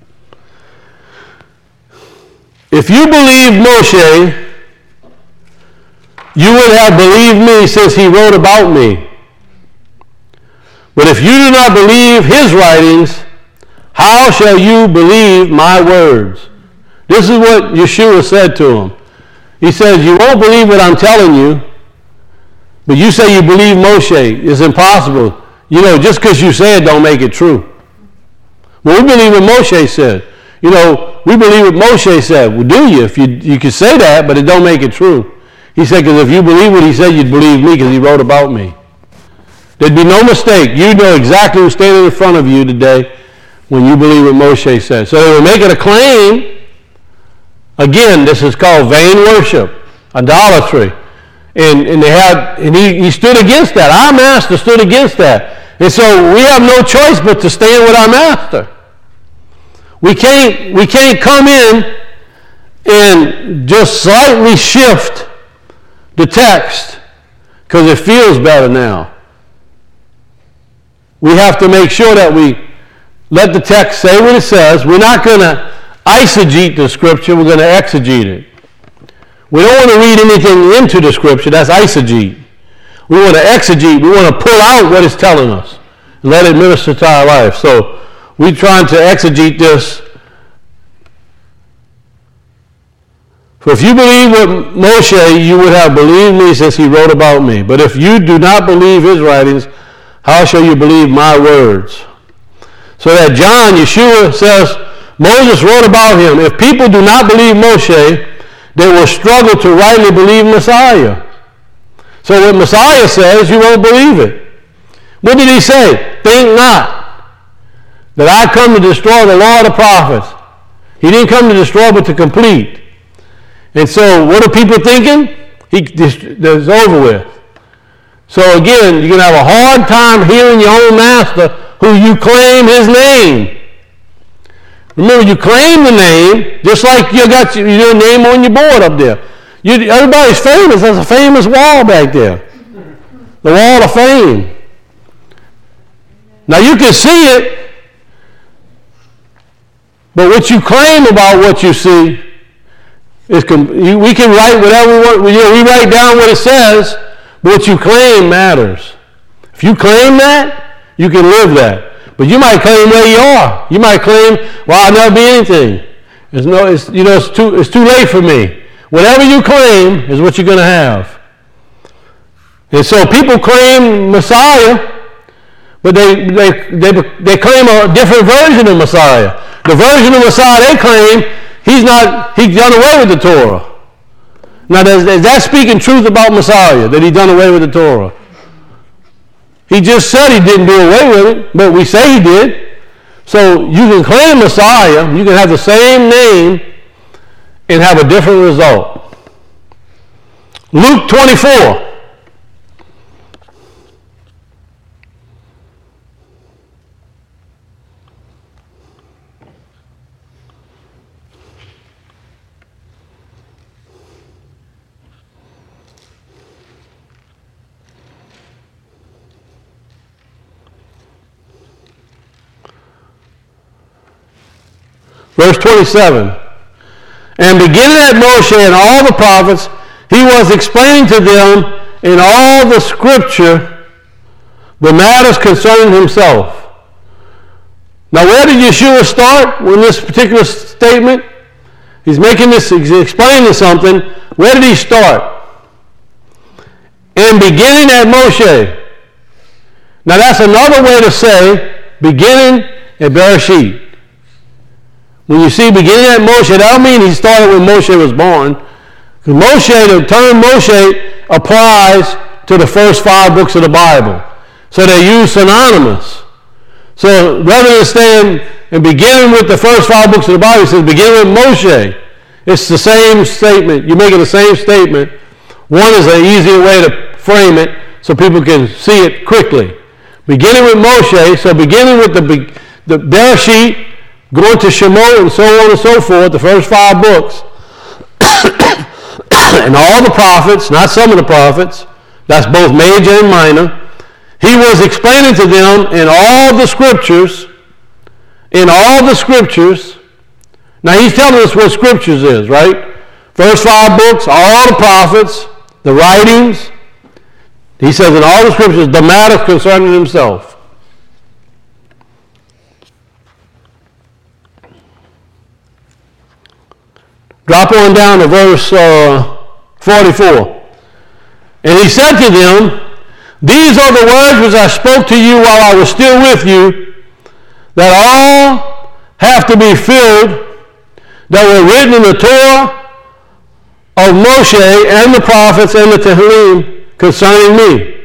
Speaker 1: If you believe Moshe, you would have believed me since he wrote about me. But if you do not believe his writings, how shall you believe my words? This is what Yeshua said to him. He says, you won't believe what I'm telling you, but you say you believe Moshe. It's impossible. You know, just because you say it don't make it true. Well, we believe what Moshe said. You know, we believe what Moshe said. Well, do you? If you you can say that, but it don't make it true. He said, because if you believe what he said, you'd believe me because he wrote about me. There'd be no mistake. You know exactly who's standing in front of you today when you believe what Moshe said. So they were making a claim. Again, this is called vain worship, idolatry. And, and they had, and he, he stood against that. Our master stood against that. And so we have no choice but to stand with our master. We can't, we can't come in and just slightly shift the text because it feels better now. We have to make sure that we let the text say what it says. We're not going to eisegete the scripture. We're going to exegete it. We don't want to read anything into the scripture. That's eisegete. We want to exegete. We want to pull out what it's telling us and let it minister to our life. So we're trying to exegete this. For if you believe what Moshe, you would have believed me since he wrote about me. But if you do not believe his writings, how shall you believe my words? So that John, Yeshua says, Moses wrote about him. If people do not believe Moshe, they will struggle to rightly believe Messiah. So what Messiah says, you won't believe it. What did he say? Think not that I come to destroy the law of the prophets. He didn't come to destroy, but to complete. And so what are people thinking? He, it's over with. So again, you're going to have a hard time hearing your own master who you claim his name. Remember, you claim the name, just like you got your, your name on your board up there. You, everybody's famous. There's a famous wall back there. The wall of fame. Now you can see it, but what you claim about what you see is, we can write whatever we want. You know, we write down what it says, but what you claim matters. If you claim that, you can live that. But you might claim where you are. You might claim, well, I'll never be anything. There's no, it's, you know, it's too, it's too late for me. Whatever you claim is what you're going to have. And so people claim Messiah, but they, they, they, they claim a different version of Messiah. The version of Messiah they claim, he's not, he's done away with the Torah. Now, is that speaking truth about Messiah, that he done away with the Torah? He just said he didn't do away with it, but we say he did. So you can claim Messiah, you can have the same name and have a different result. Luke twenty-four. Verse twenty-seven, and beginning at Moshe and all the prophets, he was explaining to them in all the scripture the matters concerning himself. Now, where did Yeshua start with this particular statement? He's making this, he's explaining something. Where did he start? And beginning at Moshe. Now, that's another way to say beginning at Bereshit. When you see beginning at Moshe, that don't mean he started when Moshe was born. Because Moshe, the term Moshe applies to the first five books of the Bible. So they're used synonymous. So rather than saying and beginning with the first five books of the Bible, it says beginning with Moshe. It's the same statement. You're making the same statement. One is an easier way to frame it so people can see it quickly. Beginning with Moshe, so beginning with the, the Bereshit, going to Shemot and so on and so forth, the first five books, and all the prophets, not some of the prophets, that's both major and minor, he was explaining to them in all the scriptures, in all the scriptures. Now he's telling us what scriptures is, right? First five books, all the prophets, the writings. He says in all the scriptures, the matters concerning himself. Drop on down to verse uh, forty-four. And he said to them, these are the words which I spoke to you while I was still with you, that all have to be filled that were written in the Torah of Moshe and the prophets and the Tehillim concerning me.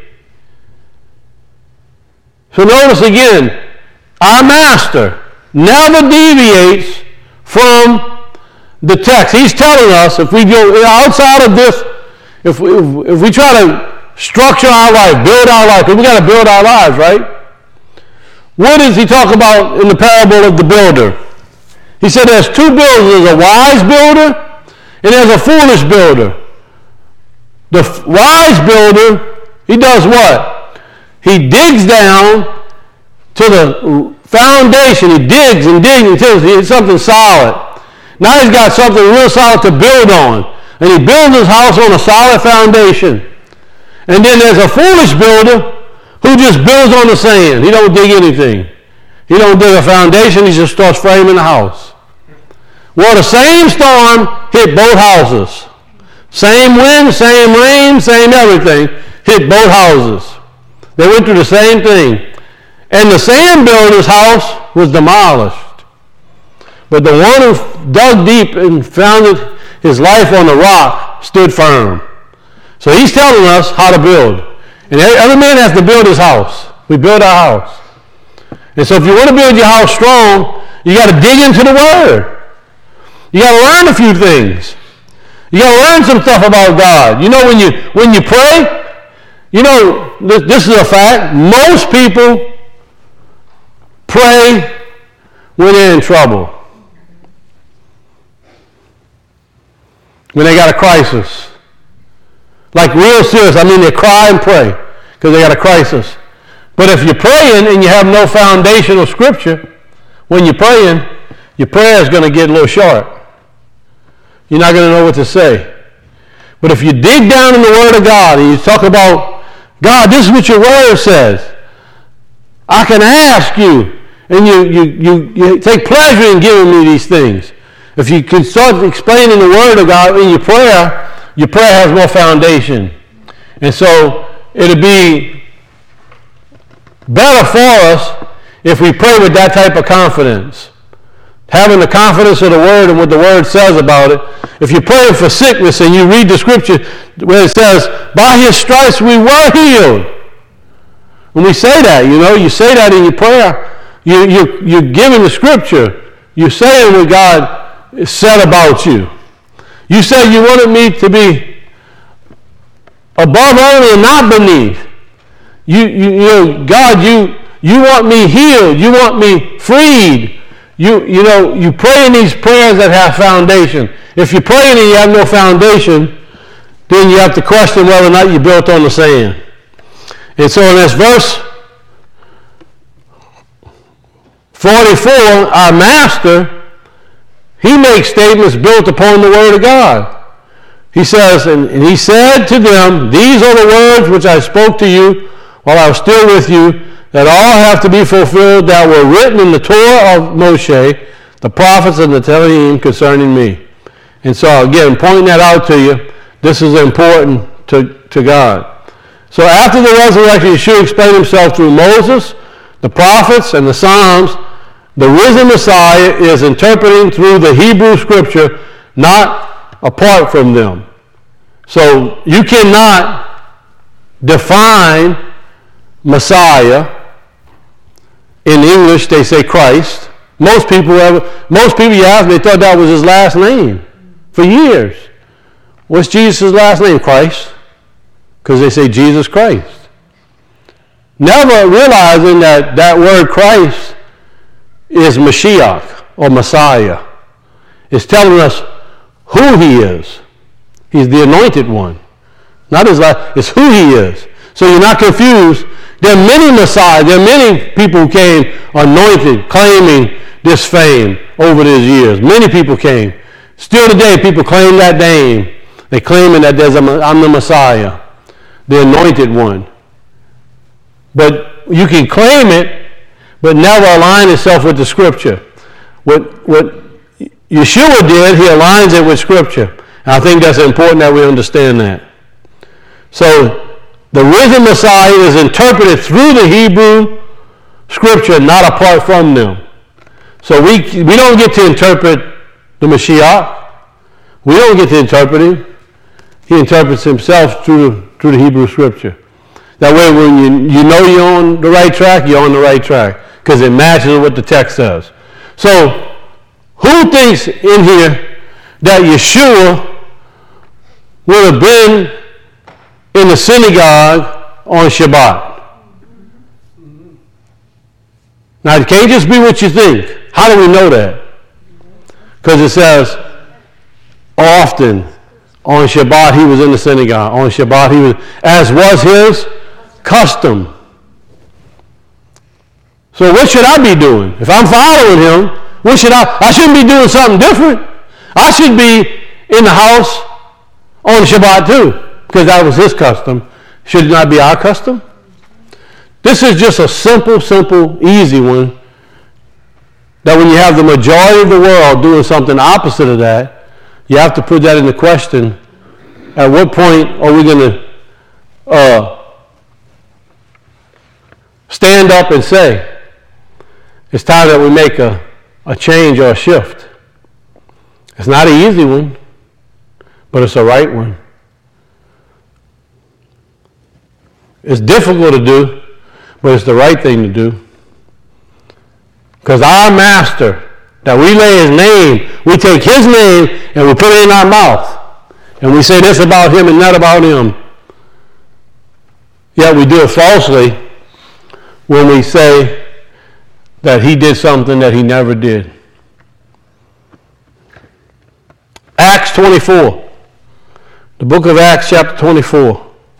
Speaker 1: So notice again, our master never deviates from the text. He's telling us if we go outside of this, if we, if we try to structure our life, build our life, because we got to build our lives, right? What does he talk about in the parable of the builder? He said there's two builders. There's a wise builder and there's a foolish builder. The f- wise builder, he does what? He digs down to the foundation. He digs and digs until it's something solid. Now he's got something real solid to build on. And he builds his house on a solid foundation. And then there's a foolish builder who just builds on the sand. He don't dig anything. He don't dig a foundation. He just starts framing the house. Well, the same storm hit both houses. Same wind, same rain, same everything hit both houses. They went through the same thing. And the sand builder's house was demolished. But the one who dug deep and founded his life on the rock stood firm. So he's telling us how to build. And every man has to build his house. We build our house. And so if you want to build your house strong, you got to dig into the Word. You got to learn a few things. You got to learn some stuff about God. You know, when you when you pray, you know, this, this is a fact. Most people pray when they're in trouble. When they got a crisis. Like real serious. I mean, they cry and pray because they got a crisis. But if you're praying and you have no foundation of Scripture, when you're praying, your prayer is going to get a little short. You're not going to know what to say. But if you dig down in the Word of God and you talk about, God, this is what your Word says. I can ask you. And you, you, you, you take pleasure in giving me these things. If you can start explaining the Word of God in your prayer, your prayer has more foundation. And so it'll be better for us if we pray with that type of confidence. Having the confidence of the Word and what the Word says about it. If you're praying for sickness and you read the Scripture where it says, by His stripes we were healed. When we say that, you know, you say that in your prayer, you, you, you're giving the Scripture. You're saying what God said about you. You said you wanted me to be above only and not beneath. You, you, you know, God, you, you want me healed. You want me freed. You, you know, you pray in these prayers that have foundation. If you're praying and you have no foundation, then you have to question whether or not you built on the sand. And so in this verse forty-four, our master, he makes statements built upon the Word of God. He says, and, and he said to them, these are the words which I spoke to you while I was still with you, that all have to be fulfilled that were written in the Torah of Moshe, the prophets, and the Tehillim concerning me. And so again, pointing that out to you, this is important to, to God. So after the resurrection, Yeshua explained himself through Moses, the prophets, and the Psalms. The risen Messiah is interpreting through the Hebrew Scripture, not apart from them. So you cannot define Messiah. In English, they say Christ. Most people, ever, most people you ask, they thought that was his last name. for years. What's Jesus' last name? Christ. Because they say Jesus Christ. Never realizing that that word Christ is Mashiach or Messiah. It's telling us who he is. He's the anointed one. Not his life, it's who he is. So you're not confused. There are many messiahs, there are many people who came anointed, claiming this fame over these years. Many people came. Still today, people claim that name. They claiming that there's a, I'm the Messiah, the anointed one. But you can claim it, but never align itself with the Scripture. What, what Yeshua did, he aligns it with Scripture. And I think that's important that we understand that. So the risen Messiah is interpreted through the Hebrew Scripture, not apart from them. So we we don't get to interpret the Mashiach. We don't get to interpret him. He interprets himself through the, through the Hebrew Scripture. That way when you, you know you're on the right track, you're on the right track. Because it matches what the text says. So who thinks in here that Yeshua would have been in the synagogue on Shabbat? Now it can't just be what you think. How do we know that? Because it says often on Shabbat he was in the synagogue. On Shabbat he was, as was his custom. So what should I be doing? If I'm following him, what should I? I shouldn't be doing something different. I should be in the house on Shabbat too, because that was his custom. Should it not be our custom? This is just a simple, simple, easy one. That when you have the majority of the world doing something opposite of that, you have to put that into question. At what point are we going to uh, stand up and say, it's time that we make a, a change or a shift? It's not an easy one, but it's a right one. It's difficult to do, but it's the right thing to do. Because our master, that we lay his name, we take his name and we put it in our mouth. And we say this about him and not about him. Yet we do it falsely when we say that he did something that he never did. Acts twenty-four. The book of Acts chapter twenty-four.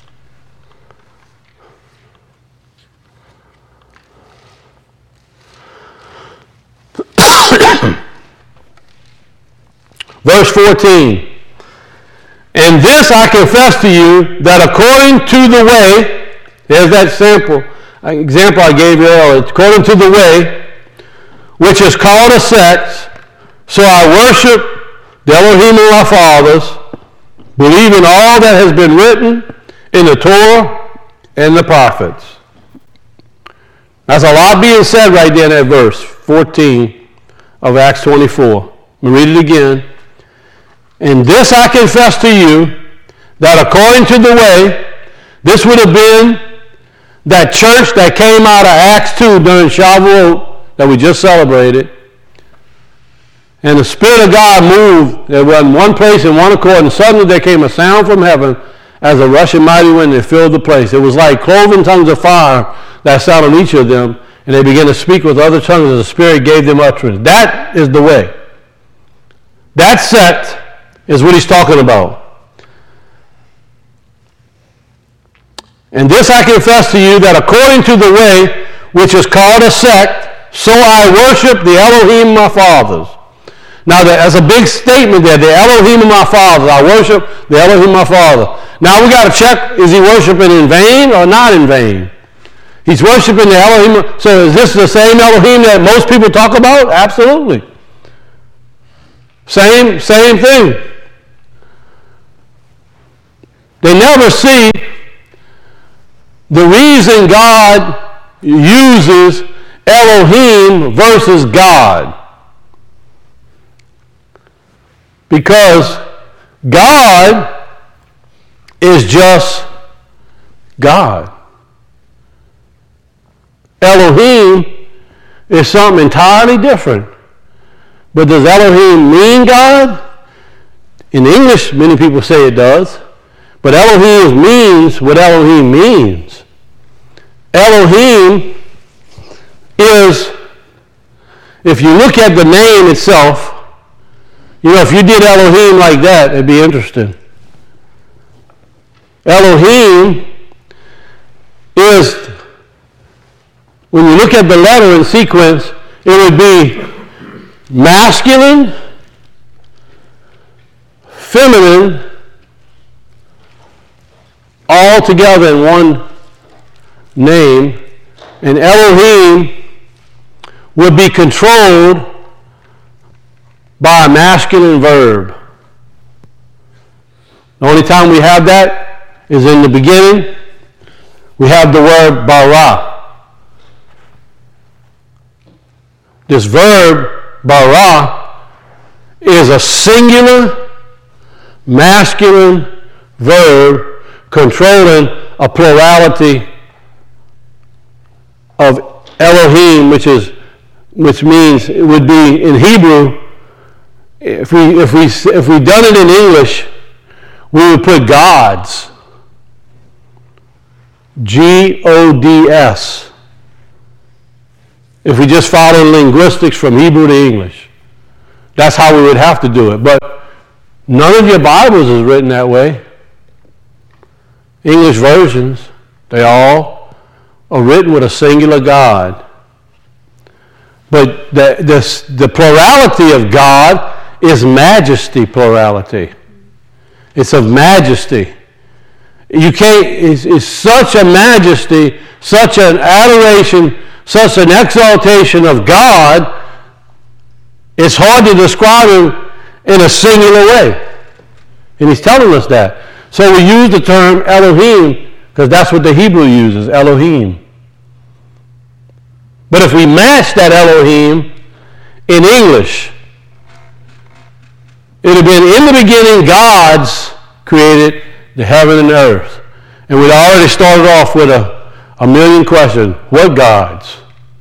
Speaker 1: Verse fourteen. And this I confess to you, that according to the way, there's that sample, example I gave you earlier, according to the way, which is called a sect, so I worship the Elohim of my fathers, believing all that has been written in the Torah and the prophets. That's a lot being said right there in that verse, fourteen of Acts twenty-four. Let me read it again. And this I confess to you, that according to the way, this would have been that church that came out of Acts two during Shavuot that we just celebrated. And the Spirit of God moved. They were in one place in one accord, and suddenly there came a sound from heaven as a rushing mighty wind that filled the place. It was like cloven tongues of fire that sat on each of them, and they began to speak with other tongues as the Spirit gave them utterance. That is the way. That sect is what he's talking about. And this I confess to you, that according to the way which is called a sect, so I worship the Elohim my fathers. Now that's a big statement there, the Elohim of my fathers. I worship the Elohim my father. Now we got to check, is he worshiping in vain or not in vain? He's worshiping the Elohim. So is this the same Elohim that most people talk about? Absolutely. Same, same thing. They never see the reason God uses Elohim versus God. Because God is just God. Elohim is something entirely different. But does Elohim mean God? In English, many people say it does. But Elohim means what Elohim means. Elohim is, if you look at the name itself, you know, if you did Elohim like that, it'd be interesting. Elohim is, when you look at the letter in sequence, it would be masculine, feminine, all together in one name, and Elohim would be controlled by a masculine verb. The only time we have that is in the beginning. We have the word bara. This verb, bara, is a singular masculine verb controlling a plurality of Elohim, which is, which means it would be in Hebrew. If we if we if we done it in English, we would put gods. G O D S. If we just follow linguistics from Hebrew to English, that's how we would have to do it. But none of your Bibles is written that way. English versions, they all are written with a singular God. But the, the, the plurality of God is majesty plurality. It's of majesty. You can't, it's, it's such a majesty, such an adoration, such an exaltation of God, it's hard to describe him in a singular way. And he's telling us that. So we use the term Elohim because that's what the Hebrew uses, Elohim. But if we match that Elohim in English, it would have been in the beginning God's created the heaven and the earth. And we'd already started off with a, a million questions. What gods?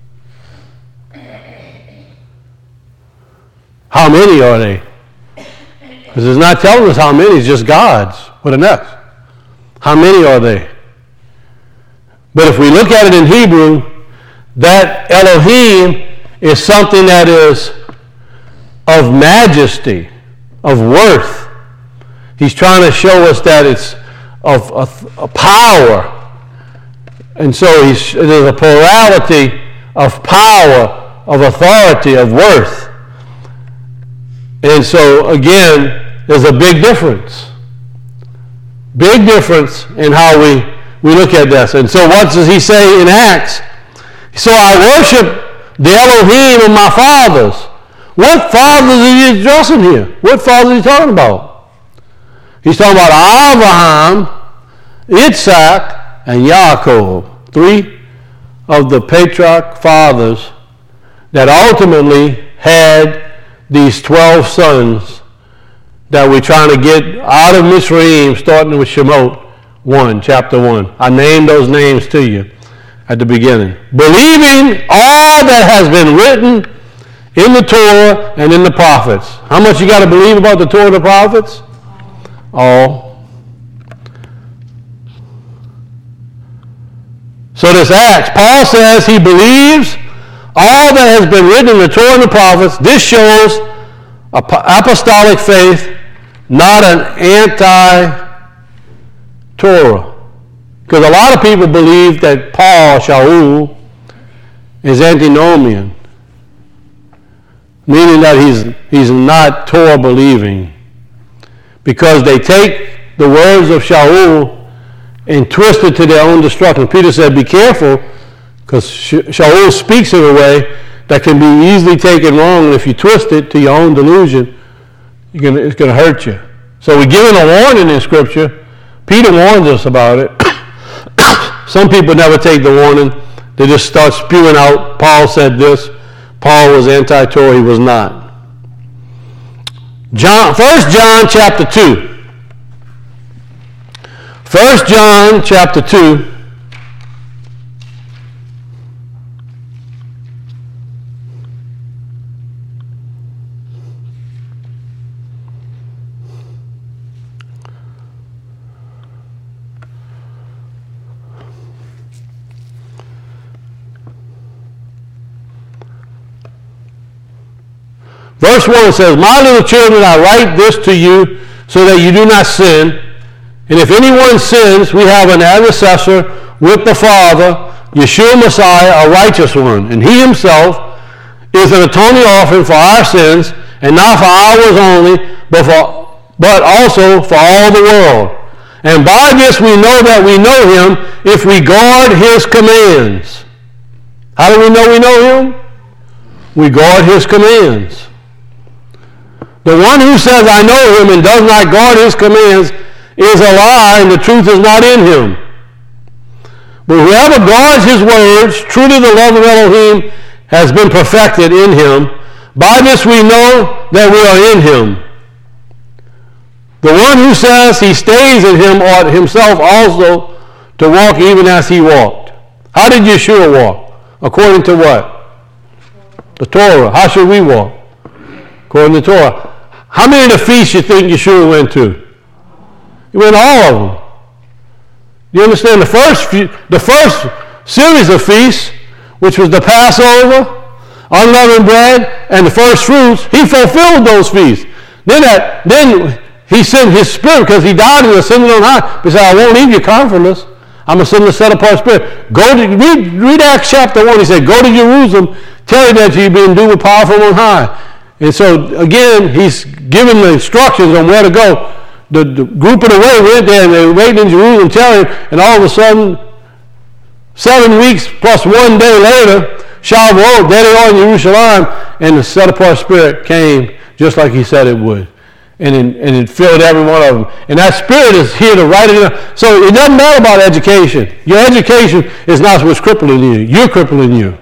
Speaker 1: How many are they? Because it's not telling us how many, it's just gods with an X. How many are they? But if we look at it in Hebrew, that Elohim is something that is of majesty, of worth. He's trying to show us that it's of a, a power. And so he's, there's a plurality of power, of authority, of worth. And so, again, there's a big difference. Big difference in how we, we look at this. And so what does he say in Acts? So I worship the Elohim of my fathers. What fathers is he addressing here? What fathers is he talking about? He's talking about Abraham, Isaac, and Yaakov. Three of the patriarch fathers that ultimately had these twelve sons that we're trying to get out of Mizraim, starting with Shemot one, chapter one. I named those names to you at the beginning. Believing all that has been written in the Torah and in the prophets. How much you got to believe about the Torah and the prophets? All. So this Acts, Paul says he believes all that has been written in the Torah and the prophets. This shows apostolic faith, not an anti-Torah. Because a lot of people believe that Paul, Shaul, is antinomian, meaning that he's, he's not Torah believing. Because they take the words of Shaul and twist it to their own destruction. Peter said, be careful, because Shaul speaks in a way that can be easily taken wrong, and if you twist it to your own delusion, you're gonna, it's going to hurt you. So we're given a warning in Scripture. Peter warns us about it. Some people never take the warning. They just start spewing out, Paul said this, Paul was anti-Torah, he was not. John, First John chapter two. First John chapter two. Verse one says, my little children, I write this to you so that you do not sin. And if anyone sins, we have an intercessor with the Father, Yeshua Messiah, a righteous one. And he himself is an atoning offering for our sins, and not for ours only, but, for, but also for all the world. And by this we know that we know him if we guard his commands. How do we know we know him? We guard his commands. The one who says, I know him, and does not guard his commands is a lie, and the truth is not in him. But whoever guards his words, truly the love of Elohim has been perfected in him. By this we know that we are in him. The one who says he stays in him ought himself also to walk even as he walked. How did Yeshua walk? According to what? The Torah. How should we walk? According to the Torah. How many of the feasts you think Yeshua went to? He went to all of them. You understand? The first few, the first series of feasts, which was the Passover, unleavened bread, and the first fruits, he fulfilled those feasts. Then that, then he sent his spirit, because he died and ascended on high. He said, I won't leave you comfortless. I'm going to send the set-apart spirit. Go to, read, read Acts chapter one. He said, go to Jerusalem, tell you that you've been endued with power from on high. And so, again, he's giving the instructions on where to go. The, the group of the way went there, and they were waiting in Jerusalem, telling him, and all of a sudden, seven weeks plus one day later, Shavuot, there they are in Jerusalem, and the set-apart spirit came just like he said it would. And it, and it filled every one of them. And that spirit is here to write it down. So it doesn't matter about education. Your education is not what's crippling you. You're crippling you.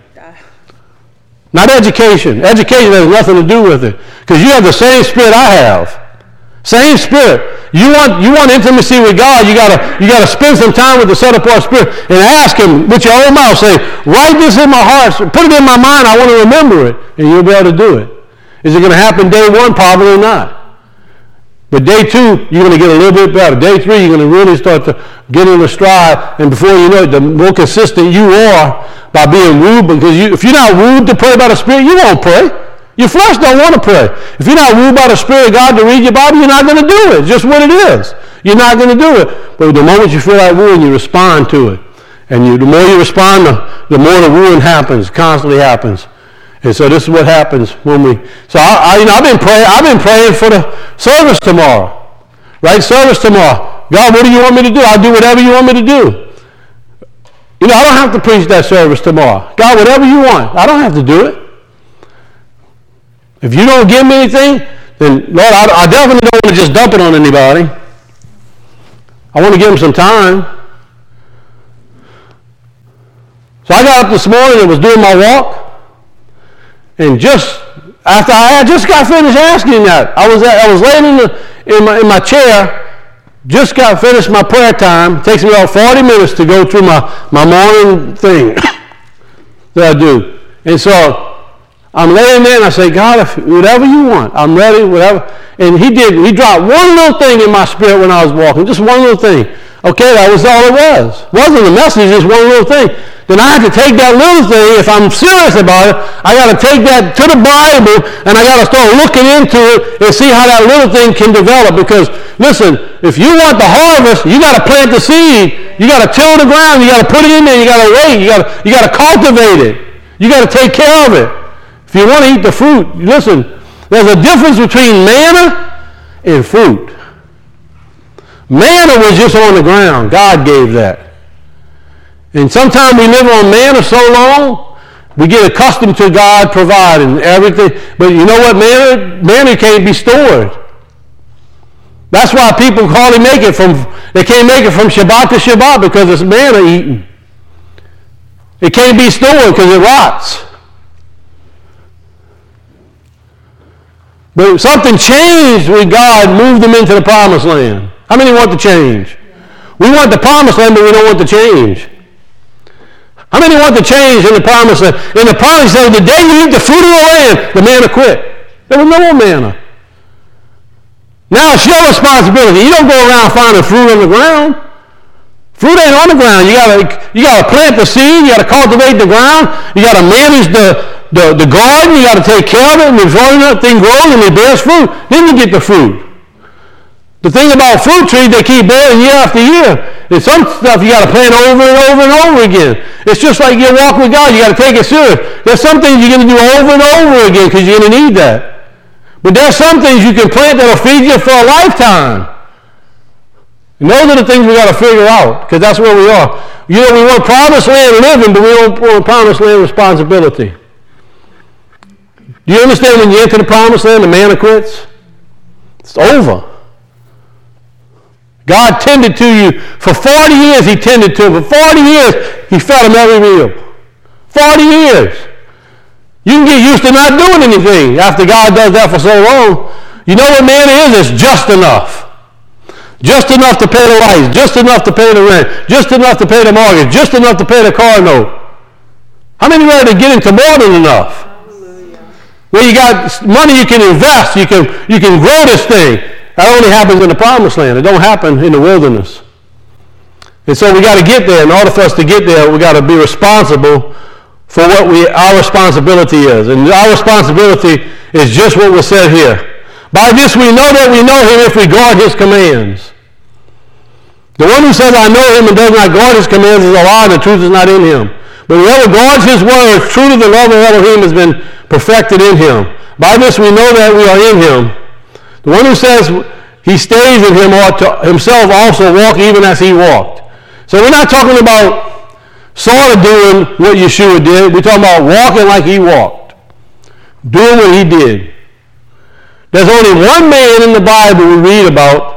Speaker 1: Not education. Education has nothing to do with it. Because you have the same spirit I have. Same spirit. You want you want intimacy with God, you gotta you gotta spend some time with the set-apart spirit and ask him with your own mouth, say, write this in my heart, put it in my mind, I want to remember it. And you'll be able to do it. Is it going to happen day one? Probably not. But day two, you're going to get a little bit better. Day three, you're going to really start to get in the stride. And before you know it, the more consistent you are by being wooed, because you, if you're not wooed to pray by the Spirit, you won't pray. Your flesh don't want to pray. If you're not wooed by the Spirit of God to read your Bible, you're not going to do it. It's just what it is. You're not going to do it. But the moment you feel like wooing, you respond to it. And you, the more you respond, the, the more the wooing happens, constantly happens. And so this is what happens when we. So I, I, you know, I've been praying. I've been praying for the service tomorrow, right? Service tomorrow. God, what do you want me to do? I'll do whatever you want me to do. You know, I don't have to preach that service tomorrow. God, whatever you want. I don't have to do it. If you don't give me anything, then Lord, I, I definitely don't want to just dump it on anybody. I want to give them some time. So I got up this morning and was doing my walk. And just after I had just got finished asking that, I was at, I was laying in the in my in my chair, just got finished my prayer time. It takes me about forty minutes to go through my, my morning thing that I do. And so I'm laying there and I say, God, if, whatever you want, I'm ready, whatever. And he did, he dropped one little thing in my spirit when I was walking, just one little thing. Okay, that was all it was. It wasn't a message, just one little thing. Then I have to take that little thing, if I'm serious about it, I got to take that to the Bible, and I got to start looking into it and see how that little thing can develop. Because, listen, if you want the harvest, you got to plant the seed. You got to till the ground. You got to put it in there. You got to wait. You got to, you got to cultivate it. You got to take care of it. If you want to eat the fruit, listen, there's a difference between manna and fruit. Manna was just on the ground. God gave that. And sometimes we live on manna so long, we get accustomed to God providing everything. But you know what? Manna, manna can't be stored. That's why people hardly make it from, they can't make it from Shabbat to Shabbat because it's manna eaten. It can't be stored because it rots. But something changed when God moved them into the promised land. How many want the change? We want the promised land, but we don't want the change. How many want the change in the promised land? In the promised land, the day you eat the fruit of the land, the manna quit. There was no more manna. Now it's your responsibility. You don't go around finding fruit on the ground. Fruit ain't on the ground. You gotta, you gotta plant the seed. You gotta cultivate the ground. You gotta manage the the, the garden, you got to take care of it, and before that thing grows and it bears fruit, then you get the fruit. The thing about fruit trees, they keep bearing year after year. There's some stuff you got to plant over and over and over again. It's just like your walk with God. You got to take it serious. There's some things you're going to do over and over again because you're going to need that. But there's some things you can plant that'll feed you for a lifetime. And those are the things we got to figure out, because that's where we are. You know, we want promised land living, but we don't want promised land responsibility. Do you understand when you enter the promised land, the manna quits? It's over. God tended to you. For forty years he tended to him. For forty years he fed him every meal. forty years. You can get used to not doing anything after God does that for so long. You know what manna is? It's just enough. Just enough to pay the lights, just enough to pay the rent, just enough to pay the mortgage, just enough to pay the car note. How many ready to get into more than enough? Hallelujah. Where you got money you can invest, you can you can grow this thing. That only happens in the promised land. It don't happen in the wilderness. And so we got to get there. In order for us to get there, we got to be responsible for what we our responsibility is. And our responsibility is just what was said here. By this we know that we know him if we guard his commands. The one who says, I know him and does not guard his commands is a liar, and the truth is not in him. But whoever guards his words, truly the love of Elohim has been perfected in him. By this we know that we are in him. The one who says he stays in him ought to himself also walk even as he walked. So we're not talking about sort of doing what Yeshua did. We're talking about walking like he walked. Doing what he did. There's only one man in the Bible we read about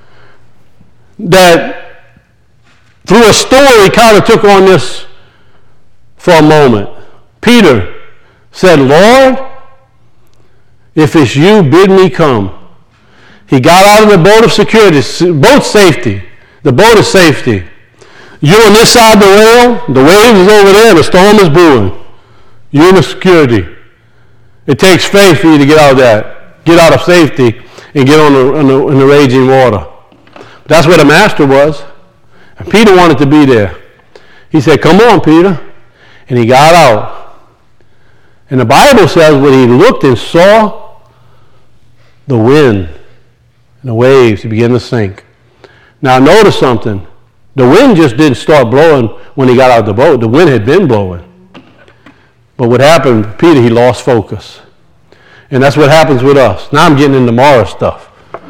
Speaker 1: that through a story kind of took on this for a moment. Peter said, Lord, if it's you, bid me come. He got out of the boat of security, boat safety. The boat is safety. You're on this side of the rail, the waves is over there, the storm is brewing. You're in the security. It takes faith for you to get out of that. Get out of safety and get on the, on the, in the raging water. That's where the master was. And Peter wanted to be there. He said, come on, Peter. And he got out. And the Bible says when he looked and saw the wind and the waves, he began to sink. Now notice something. The wind just didn't start blowing when he got out of the boat. The wind had been blowing. But what happened, Peter, he lost focus. And that's what happens with us. Now I'm getting into Mara stuff.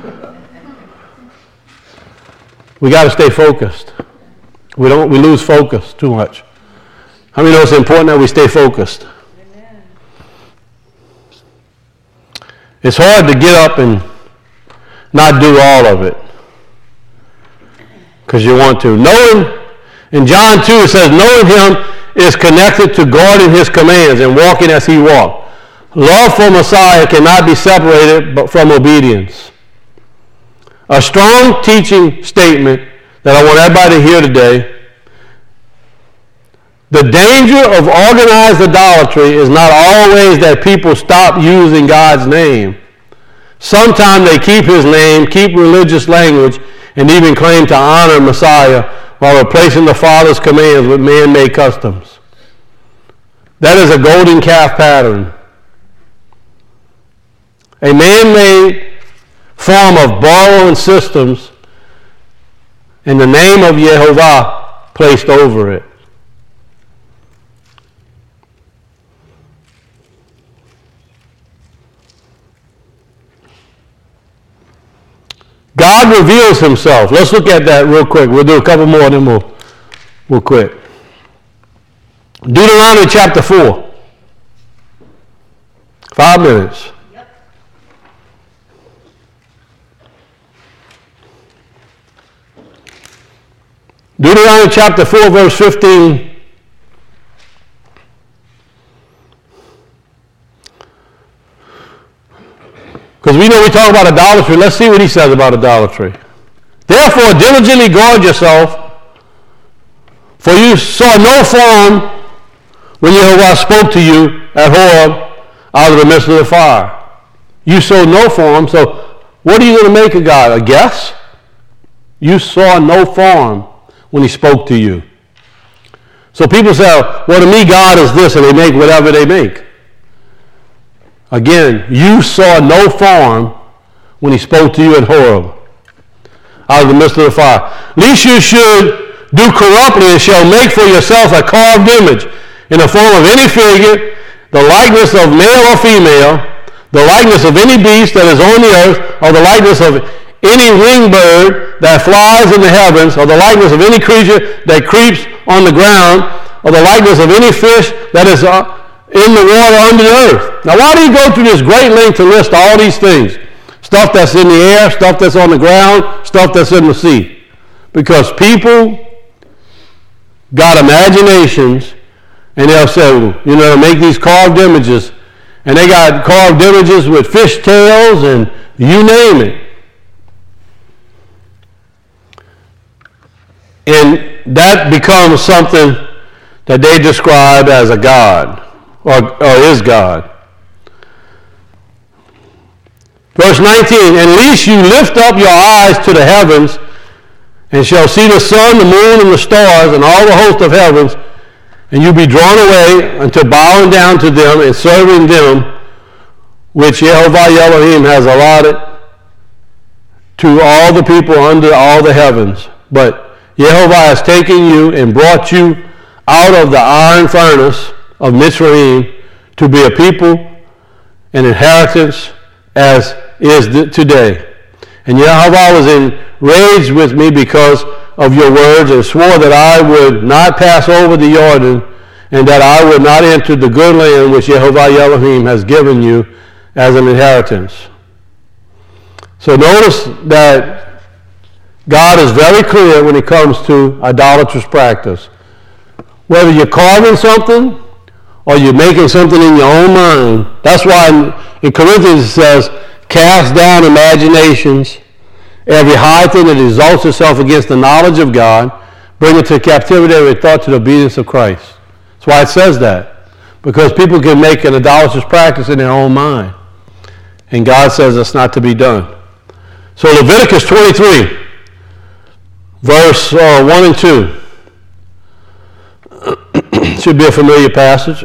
Speaker 1: We got to stay focused. We don't. We lose focus too much. How many know it's important that we stay focused? Amen. It's hard to get up and not do all of it because you want to. Knowing, in John two it says, knowing him is connected to guarding his commands and walking as he walked. Love for Messiah cannot be separated but from obedience. A strong teaching statement that I want everybody to hear today. The danger of organized idolatry is not always that people stop using God's name. Sometimes they keep his name, keep religious language, and even claim to honor Messiah while replacing the Father's commands with man-made customs. That is a golden calf pattern. A man-made form of borrowing systems and the name of Yehovah placed over it. God reveals himself. Let's look at that real quick. We'll do a couple more and then we'll, we'll quit. Deuteronomy chapter four. Five minutes. Deuteronomy chapter four, verse fifteen. Because we know we talk about idolatry. Let's see what he says about idolatry. Therefore, diligently guard yourself, for you saw no form when Yahweh spoke to you at Horeb out of the midst of the fire. You saw no form, so what are you going to make of God? A guess? You saw no form when he spoke to you. So people say, well, to me, God is this, and they make whatever they make. Again, you saw no form when he spoke to you at Horeb, out of the midst of the fire. Lest you should do corruptly and shall make for yourself a carved image in the form of any figure, the likeness of male or female, the likeness of any beast that is on the earth, or the likeness of any winged bird that flies in the heavens, or the likeness of any creature that creeps on the ground, or the likeness of any fish that is uh, in the water under the earth. Now, why do you go through this great length to list all these things? Stuff that's in the air, stuff that's on the ground, stuff that's in the sea. Because people got imaginations, and they'll say, you know, make these carved images, and they got carved images with fish tails and you name it. And that becomes something that they describe as a god, or, or is God. Verse nineteen, and lest you lift up your eyes to the heavens, and shall see the sun, the moon, and the stars, and all the host of heavens, and you be drawn away unto bowing down to them and serving them, which Yehovah Elohim has allotted to all the people under all the heavens. But Yehovah has taken you and brought you out of the iron furnace of Mitzrayim to be a people, an inheritance, as is today. And Yehovah was enraged with me because of your words, and swore that I would not pass over the Jordan, and that I would not enter the good land which Yehovah Elohim has given you as an inheritance. So notice that God is very clear when it comes to idolatrous practice. Whether you're carving something or you're making something in your own mind. That's why in, in Corinthians it says, cast down imaginations, every high thing that exalts itself against the knowledge of God, bring it to captivity every thought to the obedience of Christ. That's why it says that. Because people can make an idolatrous practice in their own mind. And God says it's not to be done. So Leviticus twenty-three, verse uh, one and two. Should be a familiar passage.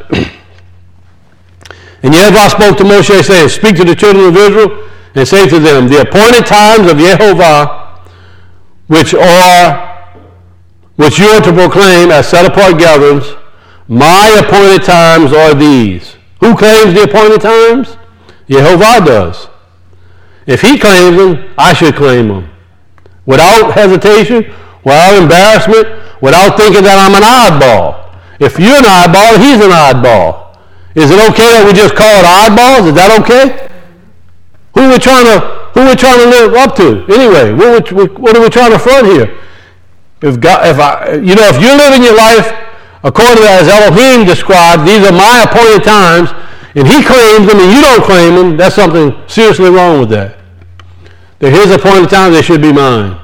Speaker 1: And Yehovah spoke to Moshe, saying, speak to the children of Israel, and say to them, the appointed times of Yehovah, which are, which you are to proclaim as set apart gatherings, my appointed times are these. Who claims the appointed times? Yehovah does. If he claims them, I should claim them. Without hesitation, without embarrassment, without thinking that I'm an oddball. If you're an oddball, he's an oddball. Is it okay that we just call it oddballs? Is that okay? Who are we trying to, who are we trying to live up to? Anyway, what, what are we trying to front here? If God, if I, you know, if you're living your life according to as Elohim described, these are my appointed times, and he claims them and you don't claim them, that's something seriously wrong with that. They're his appointed times, they should be mine.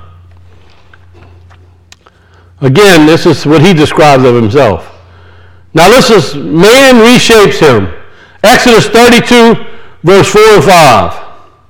Speaker 1: Again, this is what he describes of himself. Now this is, man reshapes him. Exodus thirty-two, verse four and five.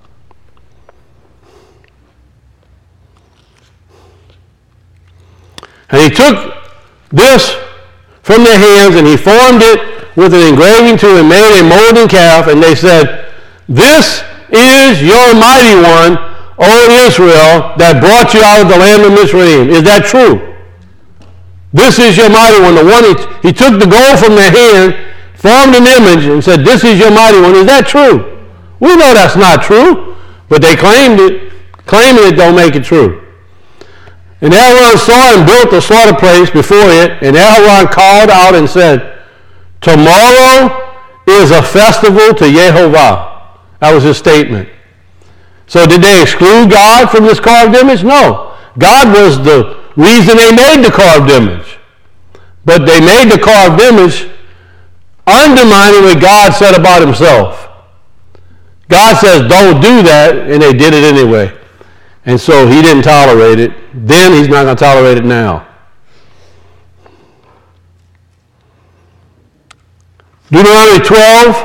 Speaker 1: And he took this from their hands, and he formed it with an engraving tool and made a molten calf, and they said, this is your mighty one, O Israel, that brought you out of the land of Mitzrayim. Is that true? This is your mighty one. The one he, he took the gold from their hand, formed an image, and said, this is your mighty one. Is that true? We know that's not true, but they claimed it. Claiming it don't make it true. And Aaron saw and built a slaughter place before it, and Aaron called out and said, tomorrow is a festival to Yehovah. That was his statement. So did they exclude God from this carved image? No. God was the reason they made the carved image. But they made the carved image undermining what God said about himself. God says, don't do that, and they did it anyway. And so he didn't tolerate it. Then he's not going to tolerate it now. Deuteronomy twelve.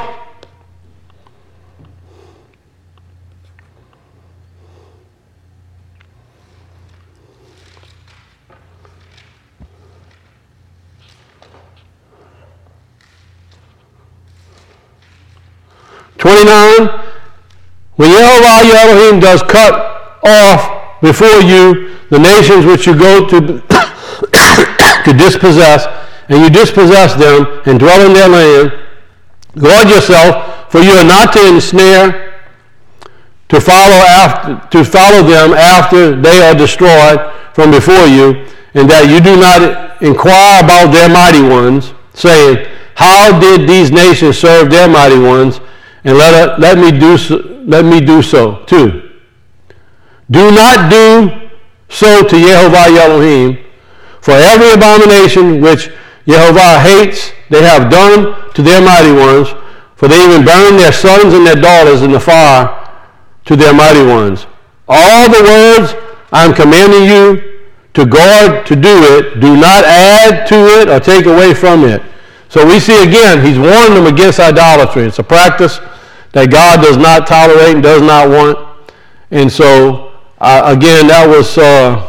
Speaker 1: twenty-nine, when Yehovah your Elohim does cut off before you the nations which you go to, to dispossess, and you dispossess them and dwell in their land, guard yourself, for you are not to ensnare to follow after to follow them after they are destroyed from before you, and that you do not inquire about their mighty ones, saying, how did these nations serve their mighty ones? And let, let me do so, let me do so too. Do not do so to Yehovah your Elohim, for every abomination which Yehovah hates they have done to their mighty ones, for they even burn their sons and their daughters in the fire to their mighty ones. All the words I am commanding you to guard to do it, do not add to it or take away from it. So we see again, he's warning them against idolatry. It's a practice that God does not tolerate and does not want. And so, uh, again, that was uh,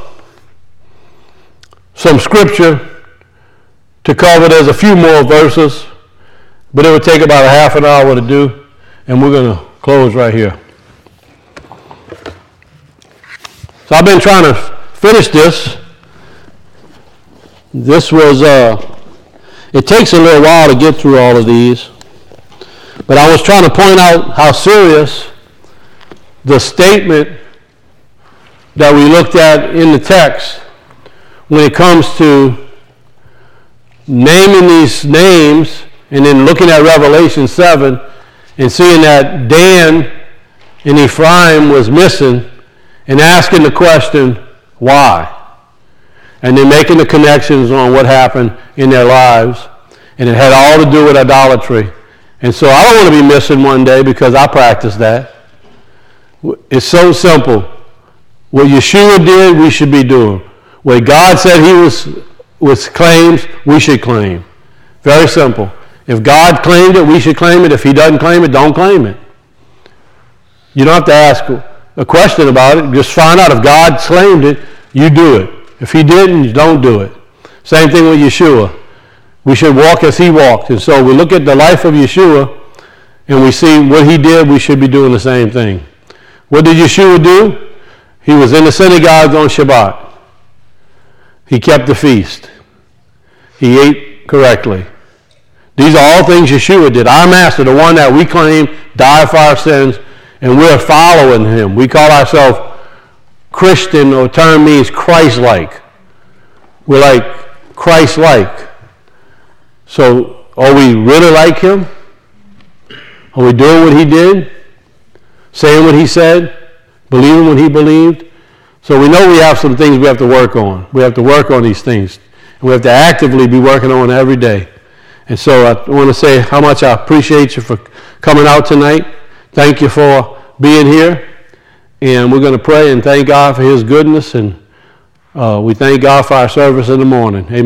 Speaker 1: some scripture to cover. There's a few more verses, but it would take about a half an hour to do, and we're going to close right here. So I've been trying to finish this. This was, uh, it takes a little while to get through all of these, but I was trying to point out how serious the statement that we looked at in the text when it comes to naming these names and then looking at Revelation seven and seeing that Dan and Ephraim was missing and asking the question, why? And then making the connections on what happened in their lives. And it had all to do with idolatry. And so I don't want to be missing one day because I practice that. It's so simple. What Yeshua did, we should be doing. What God said he was, was claims, we should claim. Very simple. If God claimed it, we should claim it. If he doesn't claim it, don't claim it. You don't have to ask a question about it. Just find out if God claimed it, you do it. If he didn't, you don't do it. Same thing with Yeshua. We should walk as he walked. And so we look at the life of Yeshua and we see what he did, we should be doing the same thing. What did Yeshua do? He was in the synagogue on Shabbat. He kept the feast. He ate correctly. These are all things Yeshua did. Our master, the one that we claim died for our sins, and we're following him. We call ourselves Christian, or term means Christ-like. We're like Christ-like. So are we really like him? Are we doing what he did? Saying what he said? Believing what he believed? So we know we have some things we have to work on. We have to work on these things. And we have to actively be working on every day. And so I want to say how much I appreciate you for coming out tonight. Thank you for being here. And we're going to pray and thank God for his goodness. And uh, we thank God for our service in the morning. Amen.